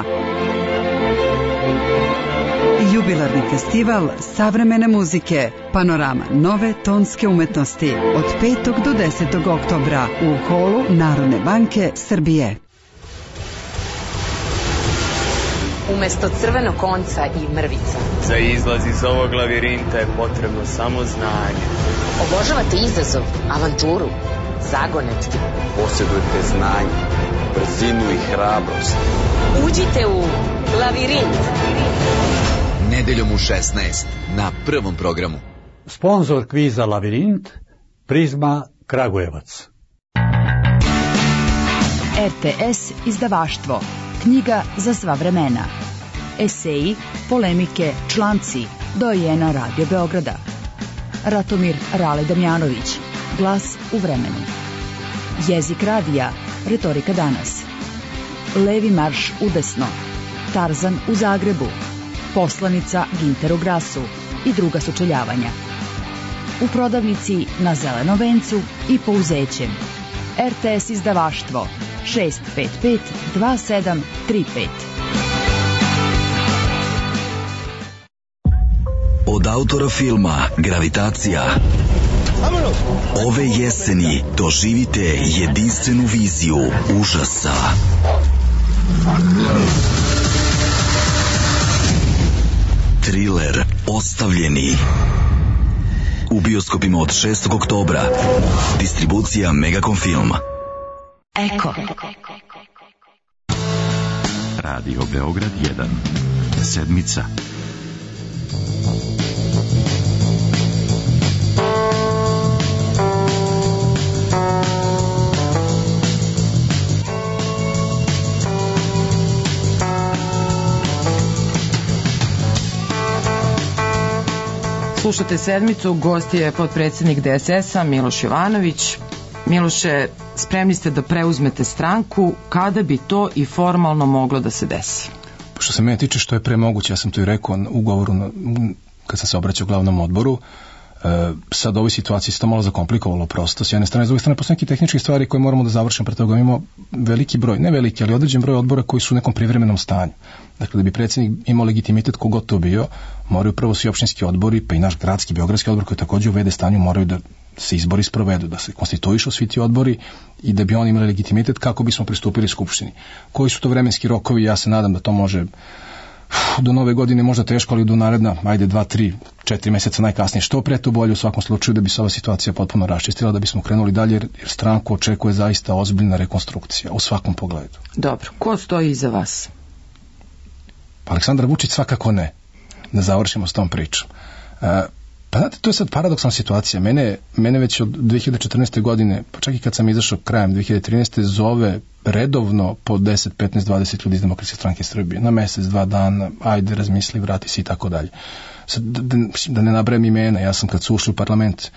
Jubilarni festival savremene muzike, panorama nove tonske umetnosti od 5. do 10. oktobra u holu Narodne banke Srbije. Umesto crvenog konca i mrvica. Za izlaz iz ovog lavirinta je potrebno samo znanje. Obožavate izazov, avanturu, zagonetke. Posjedujete znanje, brzinu i hrabrost. Uđite u lavirint. Nedeljom u 16 na Prvom programu. Sponzor kviza Lavirint, Prizma Kragujevac. RTS izdavaštvo. Knjiga za sva vremena. Eseji, polemike, članci. Dojena Radio Beograda. Ratomir Rale Damjanović. Glas u vremenu. Jezik radija. Retorika danas. Levi marš udesno. Tarzan u Zagrebu. Poslanica Ginter u Grasu i druga sučeljavanja. U prodavnici na Zelenom vencu i Pouzećem. RTS izdavaštvo 655 2735. Od autora filma Gravitacija ove jeseni doživite jedinstvenu viziju užasa. Triler Ostavljeni. U bioskopima od 6. oktobra. Distribucija Megacom Film. Eko. Radio Beograd 1. Sedmica. Slušate sedmicu, gost je potpredsjednik DSS-a Miloš Jovanović. Miloše, spremni ste da preuzmete stranku, kada bi to i formalno moglo da se desi? Što se mene tiče, što je pre moguće, ja sam to i rekao u govoru kad sam se obraćao glavnom odboru. Sad u ovoj situaciji se to malo zakomplikovalo prosto. S jedne strane, s druge strane, postoje neke tehničke stvari koje moramo da završimo, pre toga imamo veliki broj, ne veliki, ali određen broj odbora koji su u nekom privremenom stanju. Dakle, da bi predsjednik imao legitimitet kogod to bio, moraju prvo svi opštinski odbori, pa i naš gradski, beogradski odbor koji također uvede stanju, moraju da se izbori sprovedu, da se konstituišu svi ti odbori i da bi oni imali legitimitet kako bismo pristupili Skupštini. Koji su to vremenski rokovi? Ja se nadam da to može do nove godine, možda teško, ali do naredna, ajde 2, 3, 4 mjeseca najkasnije. Što pre to bolje u svakom slučaju, da bi se ova situacija potpuno raščistila, da bismo krenuli dalje, jer stranku očekuje zaista ozbiljna rekonstrukcija u svakom pogledu. Dobro, ko stoji iza vas? Aleksandar Vučić svakako ne. Da završimo s tom pričom. Pa znate, to je sad paradoksalna situacija. Mene već od 2014. godine, pa čak i kad sam izašao krajem 2013. zove redovno po 10, 15, 20 ljudi iz Demokratske stranke Srbije. Na mjesec, 2 dana, ajde razmisli, vrati se i tako dalje. Sad, da ne nabrem imena, ja sam kad su ušli u parlament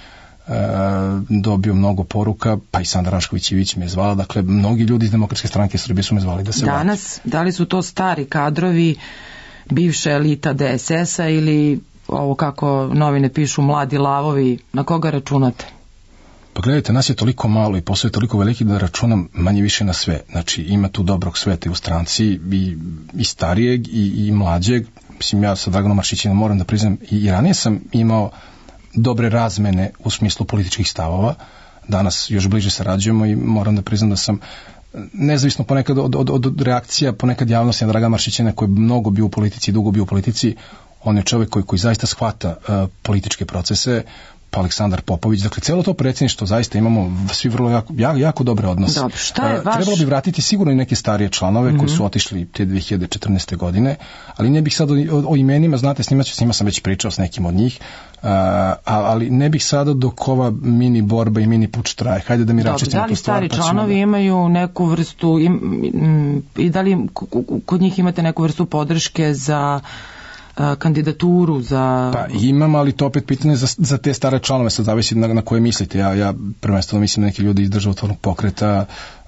dobio mnogo poruka, pa i Sandra Rašković-Ivić me je zvala, dakle mnogi ljudi iz Demokratske stranke Srbije su me zvali da se vrati. Danas, da li su to stari kadrovi, bivša elita DSS-a ili ovo kako novine pišu mladi lavovi, na koga računate? Pa gledajte, nas je toliko malo i posao je toliko veliki da računam manje više na sve. Znači ima tu dobrog sveta i u stranci i starijeg i mlađeg. Mislim, ja sa Draganom Maršićinom moram da priznam i ranije sam imao dobre razmene u smislu političkih stavova. Danas još bliže sarađujemo i moram da priznam da sam nezavisno ponekad od reakcija, ponekad javnosti na Dragana Maršićina koji je mnogo bio u politici i dugo bio u politici. On je čovjek koji zaista shvata političke procese, pa Aleksandar Popović. Dakle, cijelo to predsjedništvo zaista imamo svi vrlo jako dobre odnose. Dobro, šta je vaš... Trebalo bi vratiti sigurno i neke starije članove koji su otišli te 2014. godine, ali ne bih sad o imenima, znate, s njima sam već pričao s nekim od njih, ali ne bih sada dok ova mini borba i mini puč traje. Hajde da mi račistimo tu stvar. Da li stari članovi imaju neku vrstu i da li kod njih imate neku vrstu podrške za kandidaturu za... Pa imam, ali to opet pitanje za te stare članove, sad zavisi na koje mislite. Ja prvenstveno mislim neki ljudi iz državotvornog pokreta.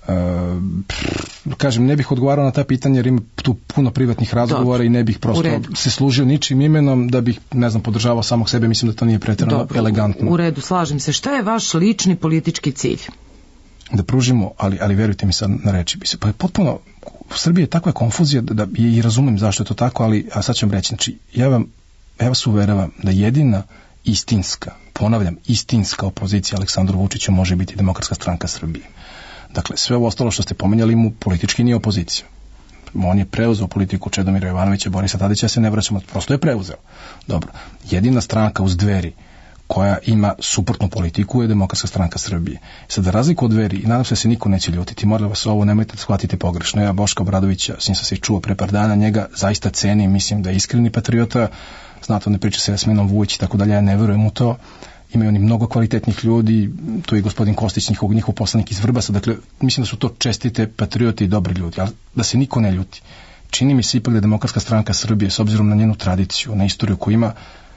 Kažem, ne bih odgovarao na ta pitanja jer ima tu puno privatnih razgovora i ne bih prosto se služio ničim imenom da bih, ne znam, podržavao samog sebe. Mislim da to nije pretjerano elegantno. U redu, slažem se. Šta je vaš lični politički cilj? da pružimo, ali verujte mi sad na reči, pa je potpuno, u Srbiji je takva konfuzija da i razumem zašto je to tako, a sad ću vam reći, znači, ja vas uveravam da jedina istinska, ponavljam, istinska opozicija Aleksandru Vučiću može biti Demokratska stranka Srbije. Dakle, sve ovo ostalo što ste pomenjali mu politički nije opozicija. On je preuzeo politiku Čedomira Jovanovića, Borisa Tadića, ja se ne vraćamo, prosto je preuzeo. Dobro, jedina stranka uz Dveri koja ima suprotnu politiku je Demokratska stranka Srbije. Sad, za razliku od Dveri, i nadam se da se niko neće ljutiti, moram vas ovo, nemojte da shvatite pogrešno, ja Boška Obradovića, s njim sam se čuo pre par dana, njega zaista cenim, mislim da je iskreni patriota, znate, on ne priča sa Jasminom Vujić i tako dalje, ja ne verujem u to, imaju oni mnogo kvalitetnih ljudi, tu je gospodin Kostić, njihov poslanik iz Vrbasa, dakle, mislim da su to čestite patrioti i dobri ljudi, ali da se niko ne ljuti. Čini mi se ipak da je Demokratska stranka Srbije, s obzirom na njenu tradiciju, na istoriju koju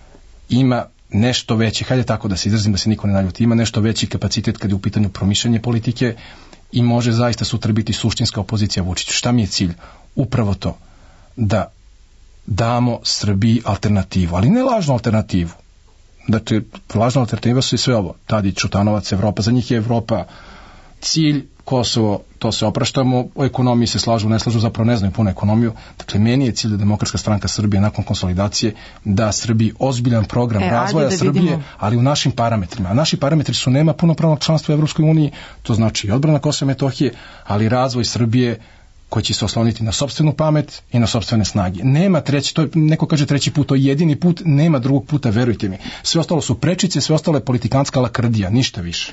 ima nešto veći, hajde tako da se izrazim da se niko ne naljuti, ima nešto veći kapacitet kad je u pitanju promišljanje politike i može zaista sutra biti suštinska opozicija Vučiću. Šta mi je cilj? Upravo to, da damo Srbiji alternativu, ali ne lažnu alternativu. Dakle, lažna alternativa su i sve ovo. Tadić, Šutanovac, Evropa, za njih je Evropa cilj, Kosovo, to se opraštamo, o ekonomiji se slažu, ne slažu, zapravo ne znaju puno ekonomiju. Dakle, meni je cilj da Demokratska stranka Srbije nakon konsolidacije da Srbiji ozbiljan program razvoja Srbije, ali u našim parametrima. A naši parametri su nema punopravnog članstva u Evropskoj uniji, to znači i odbrana Kosova i Metohije, ali razvoj Srbije koji će se osloniti na sopstvenu pamet i na sopstvene snage. Nema treći, to je, neko kaže treći put, to je jedini put, nema drugog puta, verujte mi. Sve ostalo su prečice, sve ostalo je politikanska lakrdija, ništa više.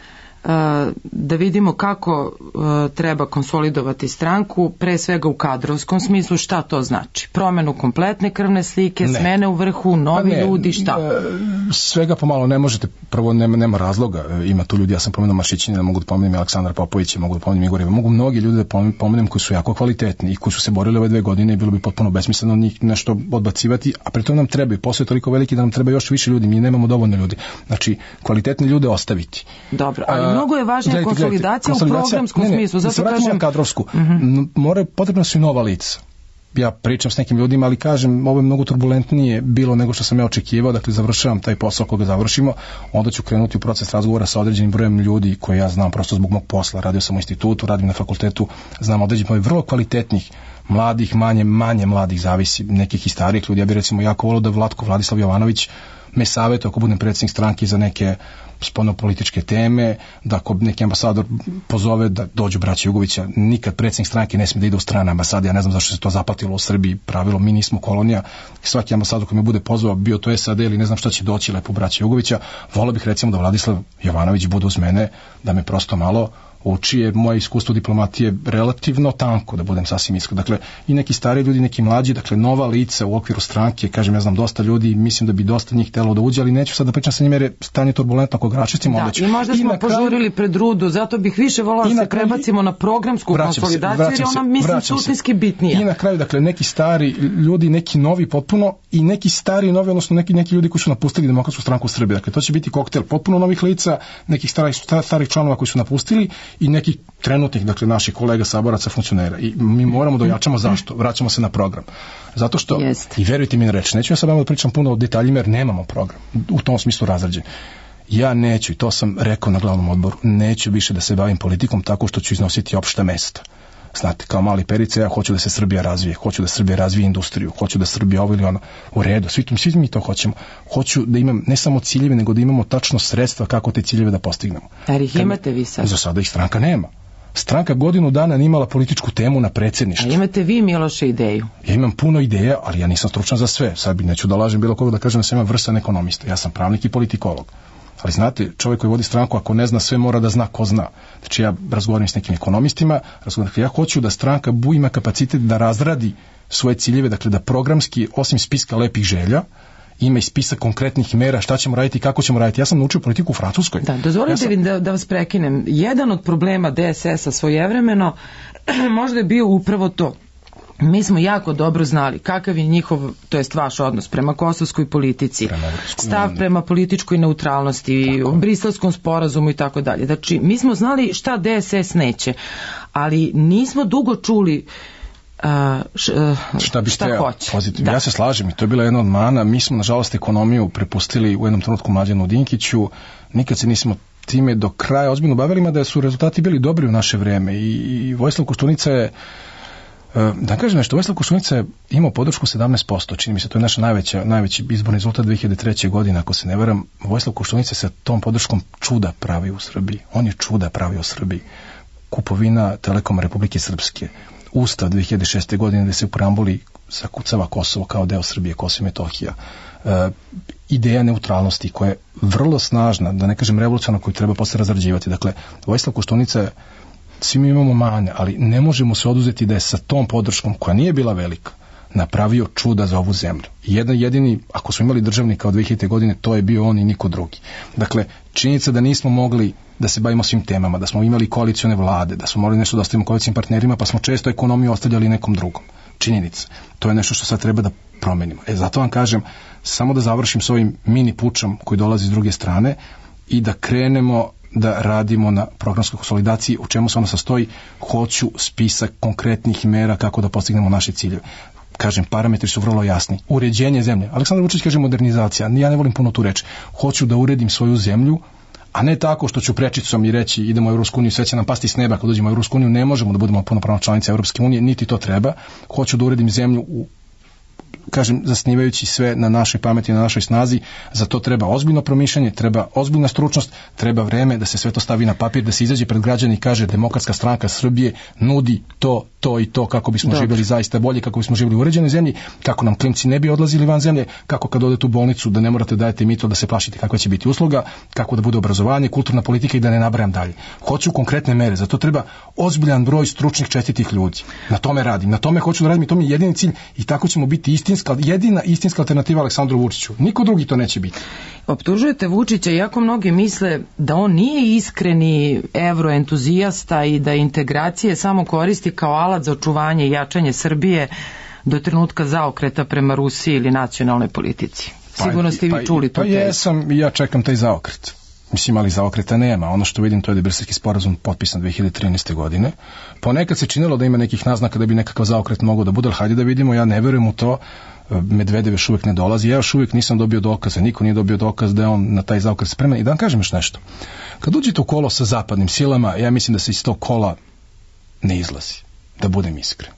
Da vidimo kako treba konsolidovati stranku, pre svega u kadrovskom smislu, šta to znači? Promenu kompletne krvne slike, smene u vrhu, novi ljudi, šta? Svega pomalo ne možete, prvo nema razloga, ima tu ljudi, ja sam pomenuo Mašićina, mogu da pomenem Aleksandra Popovića, mogu da pomenem Igoreva, mogu mnogi ljudi da pomenem koji su jako kvalitetni i koji su se borili ove 2 godine i bilo bi potpuno besmisleno njih nešto odbacivati, a pritom nam treba i posao je toliko veliki da nam treba još više ljudi, mi nemamo dovoljno ljudi. Znači, kvalitetne ljude ostaviti. Dobro, ali mnogo je važnija konsolidacija u programskom smislu. Zato kažem kadrovsku. Potrebno su i nova lica. Ja pričam s nekim ljudima, ali kažem, ovo je mnogo turbulentnije bilo nego što sam ja očekivao, dakle završavam taj posao koga završimo, onda ću krenuti u proces razgovora sa određenim brojem ljudi koje ja znam prosto zbog mog posla, radio sam u institutu, radim na fakultetu, znam određen broj vrlo kvalitetnih, mladih, manje mladih, zavisi nekih i starijih ljudi. Ja bih recimo jako volio da Vladislav Jovanović me savjetuje ako budem predsjednik stranke za neke spoljnopolitičke teme, da ako neki ambasador pozove da dođu braća Jugovića, nikad predsjednik stranke ne smije da ide u strane ambasade, ja ne znam zašto se to zapatilo u Srbiji, pravilo, mi nismo kolonija, svaki ambasador koji me bude pozvao, bio to SAD ili ne znam šta će doći lepo braća Jugovića, volio bih recimo da Vladislav Jovanović bude uz mene, da me prosto malo uči, jer moje iskustvo diplomatije relativno tanko, da budem sasvim iskren. Dakle, i neki stari ljudi, neki mlađi, dakle, nova lica u okviru stranke, kažem, ja znam dosta ljudi, mislim da bi dosta njih htjelo da uđe, ali neću sad da pričam sa njima jer je stanje turbulentno ako gračistimo. Da, i možda smo požurili pred rudu, zato bih više volao da se prebacimo na programsku konsolidaciju, jer je ona, mislim, suštinski bitnija. I na kraju, dakle, neki stari ljudi, neki novi potpuno i neki stari i novi, odnosno neki ljudi koji su napustili Demokratsku stranku Srbije. Dakle, to će biti koktel potpuno novih lica, nekih starih članova koji su napustili i nekih trenutnih, dakle, naših kolega saboraca, funkcionera. I mi moramo da ojačamo zašto? Vraćamo se na program. Zato što, i verujte mi na reč, neću ja sad da pričam puno o detaljima jer nemamo program. U tom smislu razrađen. Ja neću, i to sam rekao na glavnom odboru, neću više da se bavim politikom tako što ću iznositi opšta mesta. Znate, kao mali Perica, ja hoću da se Srbija razvije, hoću da Srbija razvije industriju, hoću da Srbija ovo ili ono, u redu, svi mi to hoćemo. Hoću da imam ne samo ciljeve, nego da imamo tačno sredstva kako te ciljeve da postignemo. Ali ih imate vi sad? Za sada ih stranka nema. Stranka godinu dana nije imala političku temu na predsjedništvu. A imate vi, Miloše, ideju? Ja imam puno ideja, ali ja nisam stručan za sve. Sad bi neću da lažem bilo koga da kažem da sam vrstan ekonomista. Ja sam pravnik i politikolog. Ali znate, čovjek koji vodi stranku, ako ne zna sve, mora da zna ko zna. Znači ja razgovaram s nekim ekonomistima, ja hoću da stranka ima kapacitet da razradi svoje ciljeve, dakle da programski, osim spiska lepih želja, ima i spisak konkretnih mera, šta ćemo raditi i kako ćemo raditi. Ja sam naučio politiku u Francuskoj. Da, dozvolite vi da vas prekinem. Jedan od problema DSS-a svojevremeno možda je bio upravo to. Mi smo jako dobro znali kakav je njihov, to jest vaš odnos prema kosovskoj politici, stav prema političkoj neutralnosti, briselskom sporazumu i tako dalje. Znači, mi smo znali šta DSS neće, ali nismo dugo čuli šta hoće. Ja se slažem i to je bila jedna od mana. Mi smo, nažalost, ekonomiju prepustili u jednom trenutku Mlađanu Dinkiću. Nikad se nismo time do kraja ozbiljno bavili, ima da su rezultati bili dobri u naše vreme i Vojislav Koštunica je, da kažem nešto, Vojislav Koštunica je imao podršku 17%, čini mi se, to je naš najveći izborni rezultat 2003. godine, ako se ne varam. Vojislav Koštunica sa tom podrškom čuda pravi u Srbiji. On je čuda pravi u Srbiji. Kupovina Telekoma Republike Srpske, Ustav 2006. godine gde se u preambuli zakucava Kosovo kao deo Srbije, Kosovo i Metohija, ideja neutralnosti koja je vrlo snažna, da ne kažem revolucionarna, koju treba posle razrađivati. Dakle, Vojislav Koštunica je, svi mi imamo mane, ali ne možemo se oduzeti da je sa tom podrškom, koja nije bila velika, napravio čuda za ovu zemlju. Jedini, ako smo imali državnika od 2000. godine, to je bio on i niko drugi. Dakle, činjenica da nismo mogli da se bavimo svim temama, da smo imali koalicione vlade, da smo morali nešto da ostavimo koalicijnim partnerima, pa smo često ekonomiju ostavljali nekom drugom. Činjenica. To je nešto što sad treba da promenimo. Zato vam kažem, samo da završim s ovim mini pučom koji dolazi s druge strane i da krenemo da radimo na programskoj konsolidaciji, u čemu se ono sastoji. Hoću spisak konkretnih mera kako da postignemo naše ciljeve. Kažem, parametri su vrlo jasni. Uređenje zemlje. Aleksandar Vučić kaže modernizacija. Ja ne volim puno tu reč. Hoću da uredim svoju zemlju, a ne tako što ću prečicom i reći idemo u Evropsku uniju, sve će nam pasti s neba kad dođemo u Evropsku uniju. Ne možemo da budemo punopravna članica Evropske unije, niti to treba. Hoću da uredim zemlju kažem, zasnivajući sve na našoj pameti, na našoj snazi. Za to treba ozbiljno promišljanje, treba ozbiljna stručnost, treba vreme da se sve to stavi na papir, da se izađe pred građane i kaže Demokratska stranka Srbije nudi to i to kako bismo živjeli zaista bolje, kako bismo živjeli u uređenoj zemlji, kako nam klinci ne bi odlazili van zemlje, kako kad odete u bolnicu da ne morate dajete mito da se plašite kakva će biti usluga, kako da bude obrazovanje, kulturna politika i da ne nabrajam dalje. Hoću konkretne mere, za to treba ozbiljan broj stručnih čestitih ljudi. Na tome radim, na tome hoću da radim i to mi je jedini cilj i tako ćemo biti jedina istinska alternativa Aleksandru Vučiću. Niko drugi to neće biti. Optužujete Vučića, iako mnogi misle da on nije iskreni evroentuzijasta i da integracije samo koristi kao alat za očuvanje i jačanje Srbije do trenutka zaokreta prema Rusiji ili nacionalnoj politici. Sigurno ste vi čuli to. Pa jesam, ja čekam taj zaokret. Mislim, ali zaokreta nema. Ono što vidim, to je Briselski sporazum potpisan 2013. godine. Ponekad se činilo da ima nekih naznaka da bi nekakav zaokret mogao da bude, ali hajde da vidimo, ja ne verujem u to. Medvedev još uvijek ne dolazi. Ja još uvijek nisam dobio dokaze, niko nije dobio dokaz da je on na taj zaokret spreman. I da vam kažem još nešto. Kad uđete u kolo sa zapadnim silama, ja mislim da se iz tog kola ne izlazi. Da budem iskren.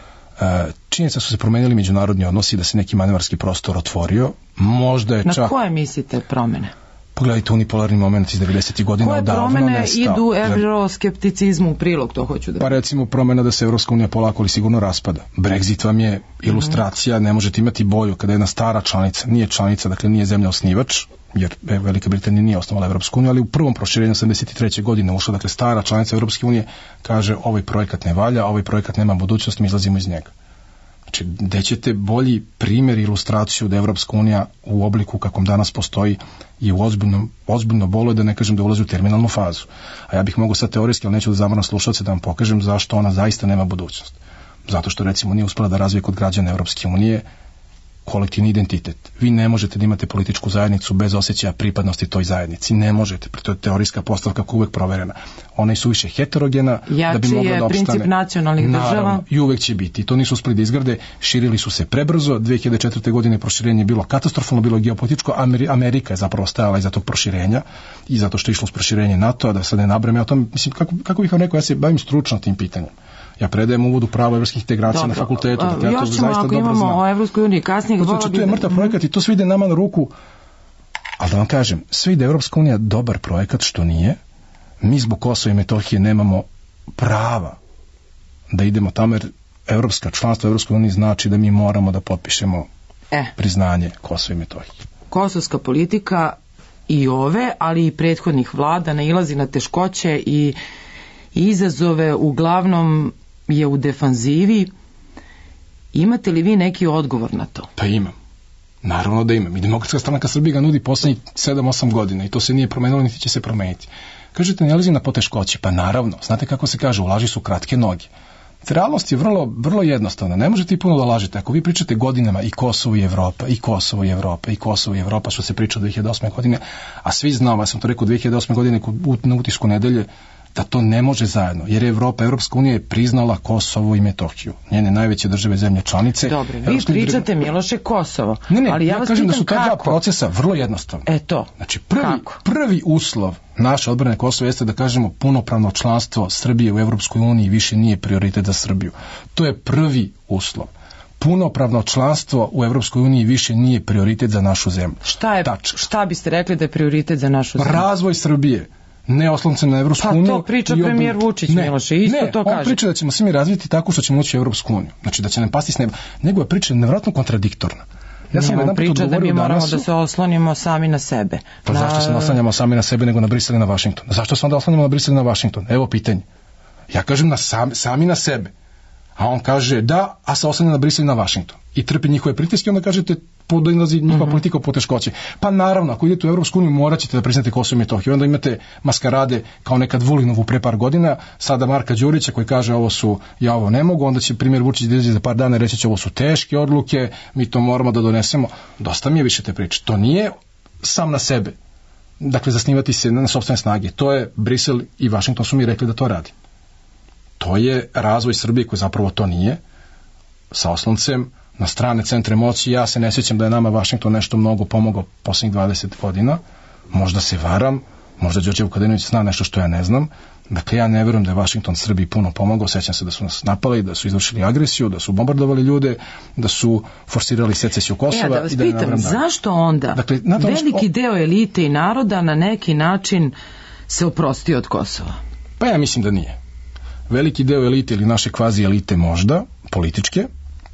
Činjenica su se promenili međunarodni odnosi, da se neki manevarski prostor otvorio. Možda je čak... Na koje mislite promene? Pogledajte unipolarni moment iz 90. godina odavno nestao. Koje promene idu euroskepticizmu u prilog, to hoću da... Pa recimo promena da se Evropska unija polako ali sigurno raspada. Brexit vam je ilustracija, ne možete imati bolju kada jedna stara članica, nije članica, dakle nije zemlja osnivač, jer Velika Britanija nije osnovala Evropsku uniju, ali u prvom proširenju 73. godine ušla, dakle stara članica Evropske unije kaže ovaj projekat ne valja, ovaj projekat nema budućnost, mi izlazimo iz njega. Znači, gde ćete bolji primjer, ilustraciju da Evropska unija u obliku kakvom danas postoji i u ozbiljno boluje, da ne kažem da ulazi u terminalnu fazu. A ja bih mogao sad teorijski, ali neću da zamaram slušalce, da vam pokažem zašto ona zaista nema budućnost. Zato što recimo nije uspela da razvije kod građana Evropske unije kolektivni identitet. Vi ne možete da imate političku zajednicu bez osjećaja pripadnosti toj zajednici. Ne možete. To je teorijska postavka koja je uvek proverena. Ona je suviše heterogena da bi mogla da opstane. Jači je princip nacionalnih država. Naravno, i uvek će biti. To nisu uspeli da izgrade. Širili su se prebrzo. 2004. godine proširenje je bilo katastrofalno, bilo je geopolitičko. Amerika je zapravo stajala iza tog proširenja i zato što je išlo s proširenje NATO-a, da sad ne nabrem. Ja o tom, mislim, kako bih vam rekao, ja se bavim stručno tim pitanjem. Ja predajem uvodu pravo evropskih integracija na fakultetu. Dakle, ja to zaista dobro znam. O Evropskoj uniji kasnije. Znači, to je mrtav projekat i to sve ide nama na ruku. Ali da vam kažem, sve ide Evropska unija dobar projekat, što nije. Mi zbog Kosova i Metohije nemamo prava da idemo tamo, jer evropska članstvo u Evropskoj uniji znači da mi moramo da potpišemo priznanje Kosova i Metohije. Kosovska politika i ove, ali i prethodnih vlada nailazi na teškoće i izazove, uglavnom je u defanzivi. Imate li vi neki odgovor na to? Pa imam. Naravno da imam. I Demokratska stranka Srbije ga nudi poslednjih 7-8 godina i to se nije promenilo, niti će se promeniti. Kažete, nailazi na poteškoće? Pa naravno. Znate kako se kaže, u laži su kratke noge. Realnost je vrlo jednostavna. Ne možete i puno da lažete. Ako vi pričate godinama i Kosovo i Evropa, i Kosovo i Evropa, i Kosovo i Evropa, što se priča od 2008. godine, a svi znamo, ja sam to rekao 2008. godine na utisku nedelje, da to ne može zajedno, jer Evropska unija je priznala Kosovo i Metohiju, njene najveće države zemlje članice. Dobro, vi pričate Miloše Kosovo, ali ja vas kažem pitam da su ta dva procesa vrlo jednostavni. Znači, prvi uslov naše odbrane Kosova jeste da kažemo punopravno članstvo Srbije u Evropskoj uniji više nije prioritet za Srbiju. To je prvi uslov. Punopravno članstvo u Evropskoj uniji više nije prioritet za našu zemlju. Šta biste rekli da je prioritet za našu zemlju? Razvoj Srbije, ne oslonjen na Evropsku uniju. Pa to priča premijer Vučić, Miloše, isto to kaže. On priča da ćemo se mi razviti tako što ćemo ući u Evropsku uniju. Znači da će nam pasti s neba. Njegova priča je nevjerojatno kontradiktorna. Ja sam jedan priča da mi moramo da se oslonimo sami na sebe. Pa zašto se ne oslanjamo sami na sebe nego na Brisel i na Vašington? Zašto se onda oslanjamo na Brisel i na Vašington? Evo pitanje. Ja kažem sami na sebe. A on kaže da, a se oslanja na Brisel i na Vašington. I trpi njihove pritiske, onda kažete podlazi njihova politika u poteškoće. Pa naravno, ako idete u Evropsku uniju, morat ćete da priznate Kosovo i Metohiju. Onda imate maskarade kao nekad Vulinovu pre par godina, sada Marka Đurića koji kaže ja ovo ne mogu, onda će premijer Vučić da izađe za par dana i reći će ovo su teške odluke, mi to moramo da donesemo. Dosta mi je više te priče. To nije sam na sebe. Dakle, zasnivati se na sopstvene snage. To je Brisel i Vašington su mi rekli da to radi. To je razvoj Srbije koji zapravo to nije, sa osloncem na strane centre moći. Ja se ne sjećam da je nama Vašington nešto mnogo pomogao posljednjih 20 godina. Možda se varam, možda Đorđe Vukadinović zna nešto što ja ne znam. Dakle, ja ne vjerujem da je Vašington Srbiji puno pomogao. Sjećam se da su nas napali, da su izvršili agresiju, da su bombardovali ljude, da su forsirali secesiju Kosova. Da vas pitam, zašto onda veliki deo elite i naroda na neki način se oprostio od Kosova? Pa ja mislim da nije. Veliki deo elite ili naše kvazi elite možda, političke,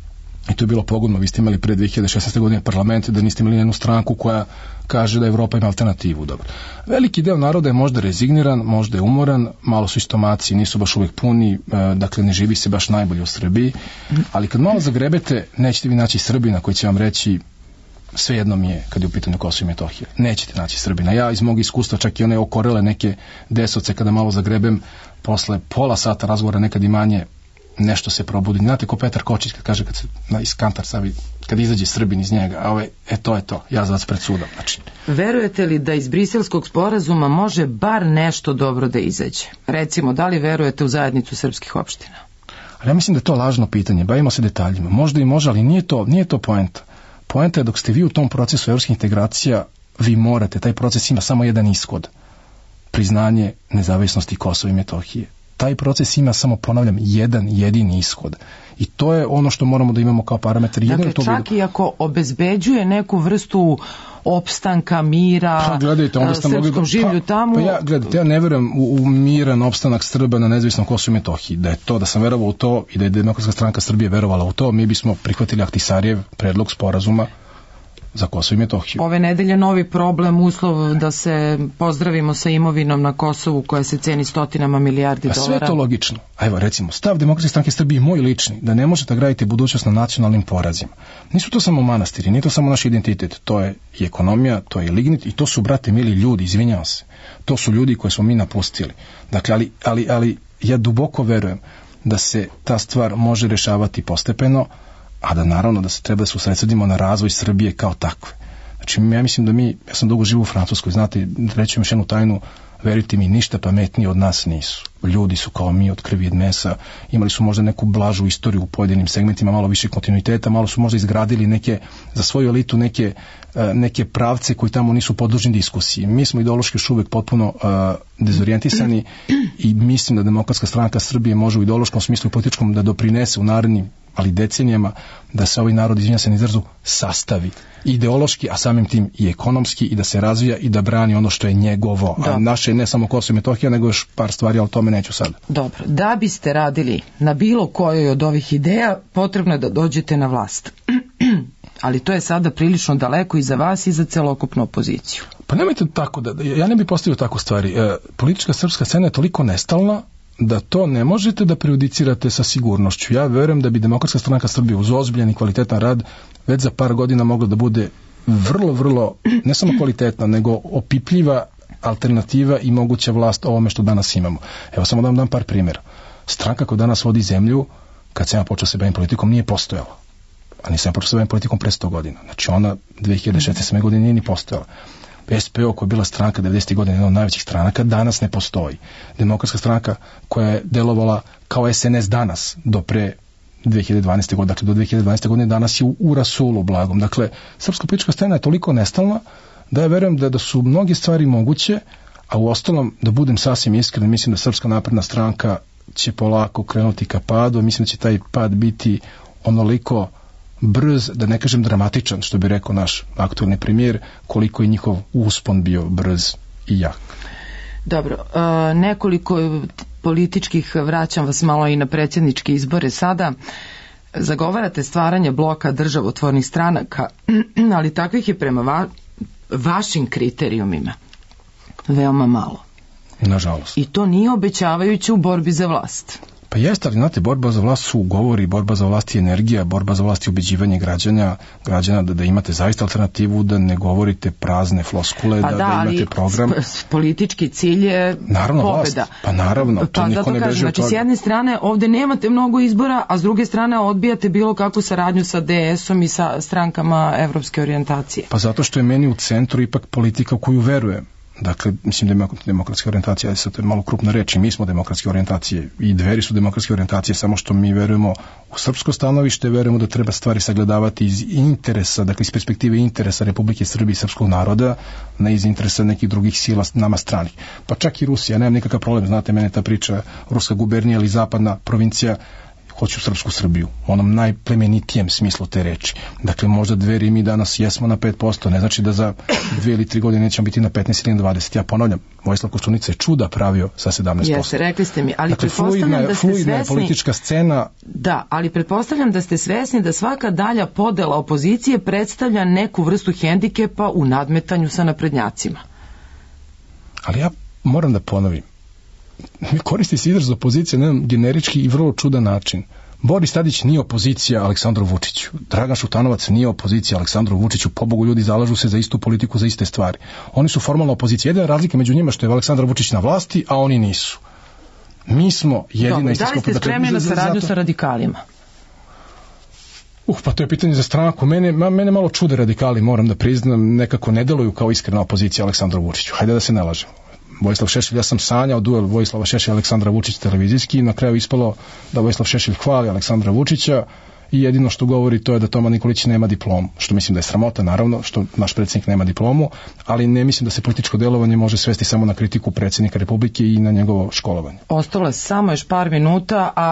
i to je bilo pogodno, vi ste imali pre 2016. godine parlament, da niste imali jednu stranku koja kaže da Evropa ima alternativu. Dobro. Veliki deo naroda je možda rezigniran, možda je umoran, malo su istomaci, nisu baš uvijek puni, dakle ne živi se baš najbolje u Srbiji, ali kad malo zagrebete, nećete vi naći Srbina koji će vam reći sve jedno mi je kad je u pitanju Kosovo i Metohija. Nećete naći Srbina. Ja iz mog iskustva, čak i one okorele neke desovce, kada malo zagrebem, posle pola sata razgovora, nekad i manje, nešto se probudi. Znate ko Petar Kočić kad kaže kad se iz kantar stavi, kad izađe Srbin iz njega, a to je to, jazavac pred sudom. Znači. Verujete li da iz Briselskog sporazuma može bar nešto dobro da izađe? Recimo, da li verujete u zajednicu srpskih opština? Ali ja mislim da je to lažno pitanje, bavimo se detaljima. Možda i može, ali nije to poenta. Poenta je dok ste vi u tom procesu evropskih integracija, vi morate, taj proces ima samo jedan ishod. Priznanje nezavisnosti Kosova i Metohije. Taj proces ima samo, ponavljam, jedan jedini ishod. I to je ono što moramo da imamo kao parametar. Dakle, čak i ako obezbeđuje neku vrstu opstanka, mira, srpskom življu tamo... Ja ne verujem u miran opstanak Srba na nezavisnom Kosovu i Metohiji. Da sam verovao u to i da je Demokratska stranka Srbije verovala u to, mi bismo prihvatili Ahtisarijev predlog sporazuma za Kosovo i Metohiju. Ove nedelje novi problem, uslov da se pozdravimo sa imovinom na Kosovu koja se ceni stotinama milijardi dolara. Sve je to logično. A evo recimo, stav Demokratske stranke Srbije moj lični, da ne možete graditi budućnost na nacionalnim porazima. Nisu to samo manastiri, nije to samo naš identitet, to je i ekonomija, to je i lignit i to su, brate mili, ljudi, izvinjavam se. To su ljudi koje smo mi napustili. Dakle, ali ja duboko verujem da se ta stvar može rešavati postepeno, a da naravno da se treba da se usredsredimo na razvoj Srbije kao takve. Znači, ja mislim da ja sam dugo živo u Francuskoj, znate, reći još jednu tajnu, verujte mi, ništa pametniji od nas nisu. Ljudi su kao mi, od krvi i od mesa, imali su možda neku blažu istoriju u pojedinim segmentima, malo više kontinuiteta, malo su možda izgradili za svoju elitu neke pravce koji tamo nisu podložni diskusiji. Mi smo ideološki još uvek potpuno dezorijentisani i mislim da Demokratska stranka Srbije može u ideološkom smislu i političkom da doprinese u narednim, ali decenijama, da se ovaj narod, izvinja se na izrazu, sastavi ideološki, a samim tim i ekonomski, i da se razvija i da brani ono što je njegovo. A naše je ne samo Kosovo i Metohija, nego još par stvari, ali o tome neću sada. Dobro, da biste radili na bilo kojoj od ovih ideja, potrebno je da dođete na vlast. Ali to je sada prilično daleko i za vas i za celokupnu opoziciju. Pa nemojte tako, ja ne bih postavio tako stvari. Politička srpska scena je toliko nestalna da to ne možete da prejudicirate sa sigurnošću. Ja verujem da bi Demokratska stranka Srbije uz ozbiljan i kvalitetan rad već za par godina mogla da bude vrlo, vrlo, ne samo kvalitetna, nego opipljiva alternativa i moguća vlast ovome što danas imamo. Evo samo da vam dam par primjera. Stranka koja danas vodi zemlju, kad sam ja počeo se bavim politikom, nije postojala. A nisam počeo se bavim politikom pre 100 godina. Znači ona 2016. godine nije ni postojala. SPO koja je bila stranka 90. godine, jedna od najvećih stranaka, danas ne postoji. Demokratska stranka koja je delovala kao SNS danas do pre 2012. godine, dakle do 2012. godine danas je u rasulu blagom. Dakle, srpska politička scena je toliko nestalna da ja verujem da su mnoge stvari moguće, a u ostalom, da budem sasvim iskren, mislim da Srpska napredna stranka će polako krenuti ka padu, mislim da će taj pad biti onoliko brz, da ne kažem dramatičan, što bi rekao naš aktualni premijer, koliko je njihov uspon bio brz i jak. Dobro, nekoliko političkih, vraćam vas malo i na predsjedničke izbore sada, zagovarate stvaranje bloka državotvornih stranaka, ali takvih je prema vašim kriterijumima veoma malo. Nažalost. I to nije obećavajuće u borbi za vlast. Pa jeste, ali znate, borba za vlast su govori, borba za vlast je energija, borba za vlast je ubeđivanje građana da imate zaista alternativu, da ne govorite prazne floskule, pa da imate program. Politički cilj je naravno, pobeda. Vlast. Pa naravno, to niko ne beže od toga. S jedne strane ovde nemate mnogo izbora, a s druge strane odbijate bilo kakvu saradnju sa DS-om i sa strankama evropske orijentacije. Pa zato što je meni u centru ipak politika u koju verujem. Dakle, mislim da je demokratska orijentacija, sad to je malo krupna reč, i mi smo demokratske orijentacije i Dveri su demokratske orijentacije, samo što mi verujemo u srpsko stanovište, verujemo da treba stvari sagledavati iz interesa, dakle iz perspektive interesa Republike Srbije i srpskog naroda, ne iz interesa nekih drugih sila nama stranih. Pa čak i Rusija, nemam nikakav problem, znate, mene ta priča, ruska gubernija ili zapadna provincija, hoću srpsku Srbiju, u onom najplemenitijem smislu te reči. Dakle, možda Dveri i mi danas jesmo na 5%, ne znači da za 2 ili 3 godine nećemo biti na 15 ili na 20. Ja ponavljam, Vojislav Koštunica je čuda pravio sa 17%. Jeste, rekli ste mi, ali dakle, pretpostavljam da ste fluidna je politička scena. Da, ali pretpostavljam da ste svesni da svaka dalja podela opozicije predstavlja neku vrstu hendikepa u nadmetanju sa naprednjacima. Ali ja moram da ponovim, koristi se izraz opozicija na jedan generički i vrlo čudan način. Boris Tadić nije opozicija Aleksandru Vučiću. Dragan Šutanovac nije opozicija Aleksandru Vučiću. Pobogu, ljudi zalažu se za istu politiku, za iste stvari. Oni su formalna opozicija. Jedina razlika među njima što je Aleksandar Vučić na vlasti, a oni nisu. Mi smo jedina istinska... Da li ste spremni na saradnju sa radikalima? Pa to je pitanje za stranku. Mene malo čude radikali, moram da priznam, nekako ne deluju kao iskrena opozicija Aleksandru Vučiću. Hajde da se ne lažemo. Vojislav Šešelj, ja sam sanjao duel Vojislava Šešelja i Aleksandra Vučića televizijski i na kraju ispalo da Vojislav Šešelj hvali Aleksandra Vučića i jedino što govori to je da Toma Nikolić nema diplomu, što mislim da je sramota, naravno, što naš predsjednik nema diplomu, ali ne mislim da se političko delovanje može svesti samo na kritiku predsjednika Republike i na njegovo školovanje. Ostalo je samo još par minuta, a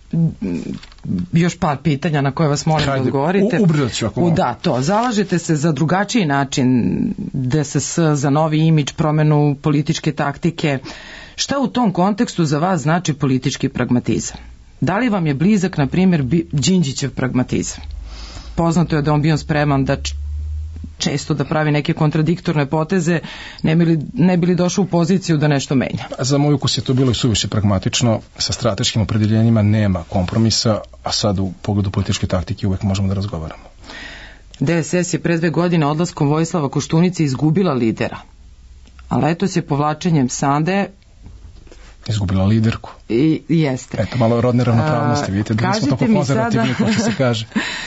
još par pitanja na koje vas molim da odgovorite. Ubrzat ću ako mogu. Da, to. Zalažete se za drugačiji način DSS, za novi imidž, promenu političke taktike. Šta u tom kontekstu za vas znači politički pragmatizam? Da li vam je blizak, na primjer, Đinđićev pragmatizam? Poznato je da on bio spreman da često da pravi neke kontradiktorne poteze, ne bi li došao u poziciju da nešto menja. Za moj ukus je to bilo i suviše pragmatično, sa strateškim opredeljenjima nema kompromisa, a sad u pogledu političke taktike uvek možemo da razgovaramo. DSS je pre 2 godine odlaskom Vojislava Koštunice izgubila lidera, a letos je povlačenjem Sande izgubila liderku. I jeste. Eto, malo rodne ravnopravnosti, vidite, da smo tako konzervativni, kao što se kaže.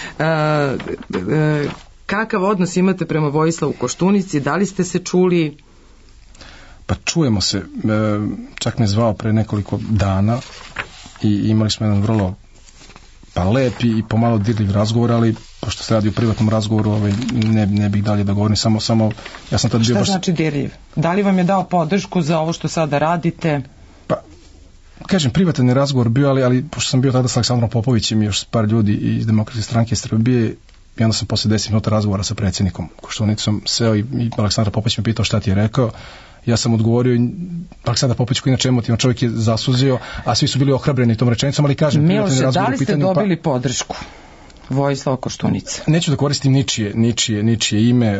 Kakav odnos imate prema Vojislavu Koštunici? Da li ste se čuli? Pa čujemo se. Čak me zvao pre nekoliko dana i imali smo jedan vrlo lep i pomalo dirljiv razgovor, ali pošto se radi o privatnom razgovoru, ne bih dalje da govorim, samo ja sam tad bio... Šta znači dirljiv? Da li vam je dao podršku za ovo što sada radite? Pa, kažem, privatan je razgovor bio, ali pošto sam bio tada sa Aleksandrom Popovićem i još par ljudi iz Demokratske stranke Srbije, i onda sam posle 10 minuta razgovora sa predsjednikom Koštunicom seo i Aleksandar Popović me pitao šta ti je rekao. Ja sam odgovorio i Aleksandar Popović, koji inače emotivan čovjek, je zasuzio, a svi su bili ohrabreni tom rečenicom, ali kažem... Miloše, da li ste dobili podršku Vojislava Koštunice? Neću da koristim ničije ime.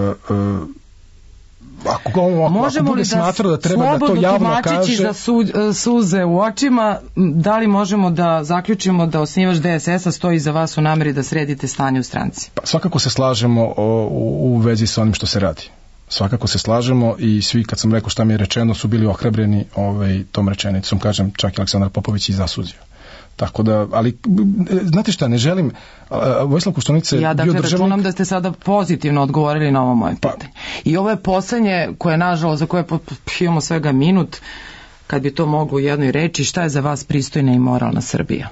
Ako bude smatrao da treba da to javno kaže... za suze u očima, da li možemo da zaključimo da osnivač DSS-a stoji za vas u nameri da sredite stanje u stranci? Pa, svakako se slažemo u vezi sa onim što se radi. Svakako se slažemo i svi, kad sam rekao šta mi je rečeno, su bili ohrabreni tom rečenicom, kažem, čak i Aleksandar Popović i zasuzio. Tako da, ali znate šta, ne želim, Vojislav Koštunica je ja bio državnik. Računam da ste sada pozitivno odgovorili na ovo moje pitanje. I ovo je poslednje koje, nažalost, za koje imamo svega minut, kad bi to moglo u jednoj reči, šta je za vas pristojna i moralna Srbija?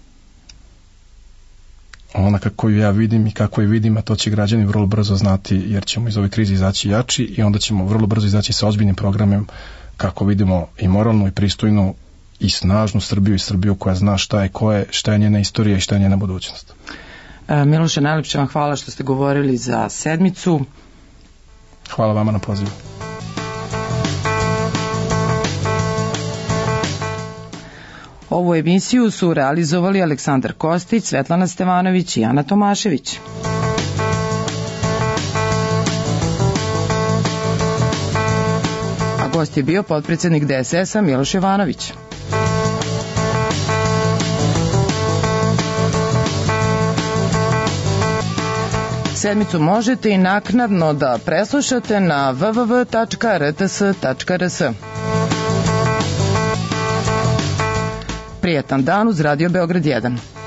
Ona kako ja vidim i kako je vidim, a to će građani vrlo brzo znati, jer ćemo iz ove krize izaći jači i onda ćemo vrlo brzo izaći sa ozbiljnim programom kako vidimo i moralnu i pristojnu i snažnu Srbiju i Srbiju koja zna šta je ko je, šta je njena istorija i šta je njena budućnost. Miloše, najlepše vam hvala što ste govorili za sedmicu. Hvala vama na pozivu. Ovu emisiju su realizovali Aleksandar Kostić, Svetlana Stevanović i Ana Tomašević. A gost je bio potpredsednik DSS-a Miloš Jovanović. Sedmicu možete i naknadno da preslušate na www.rts.rs. Prijetan dan uz Radio Beograd 1.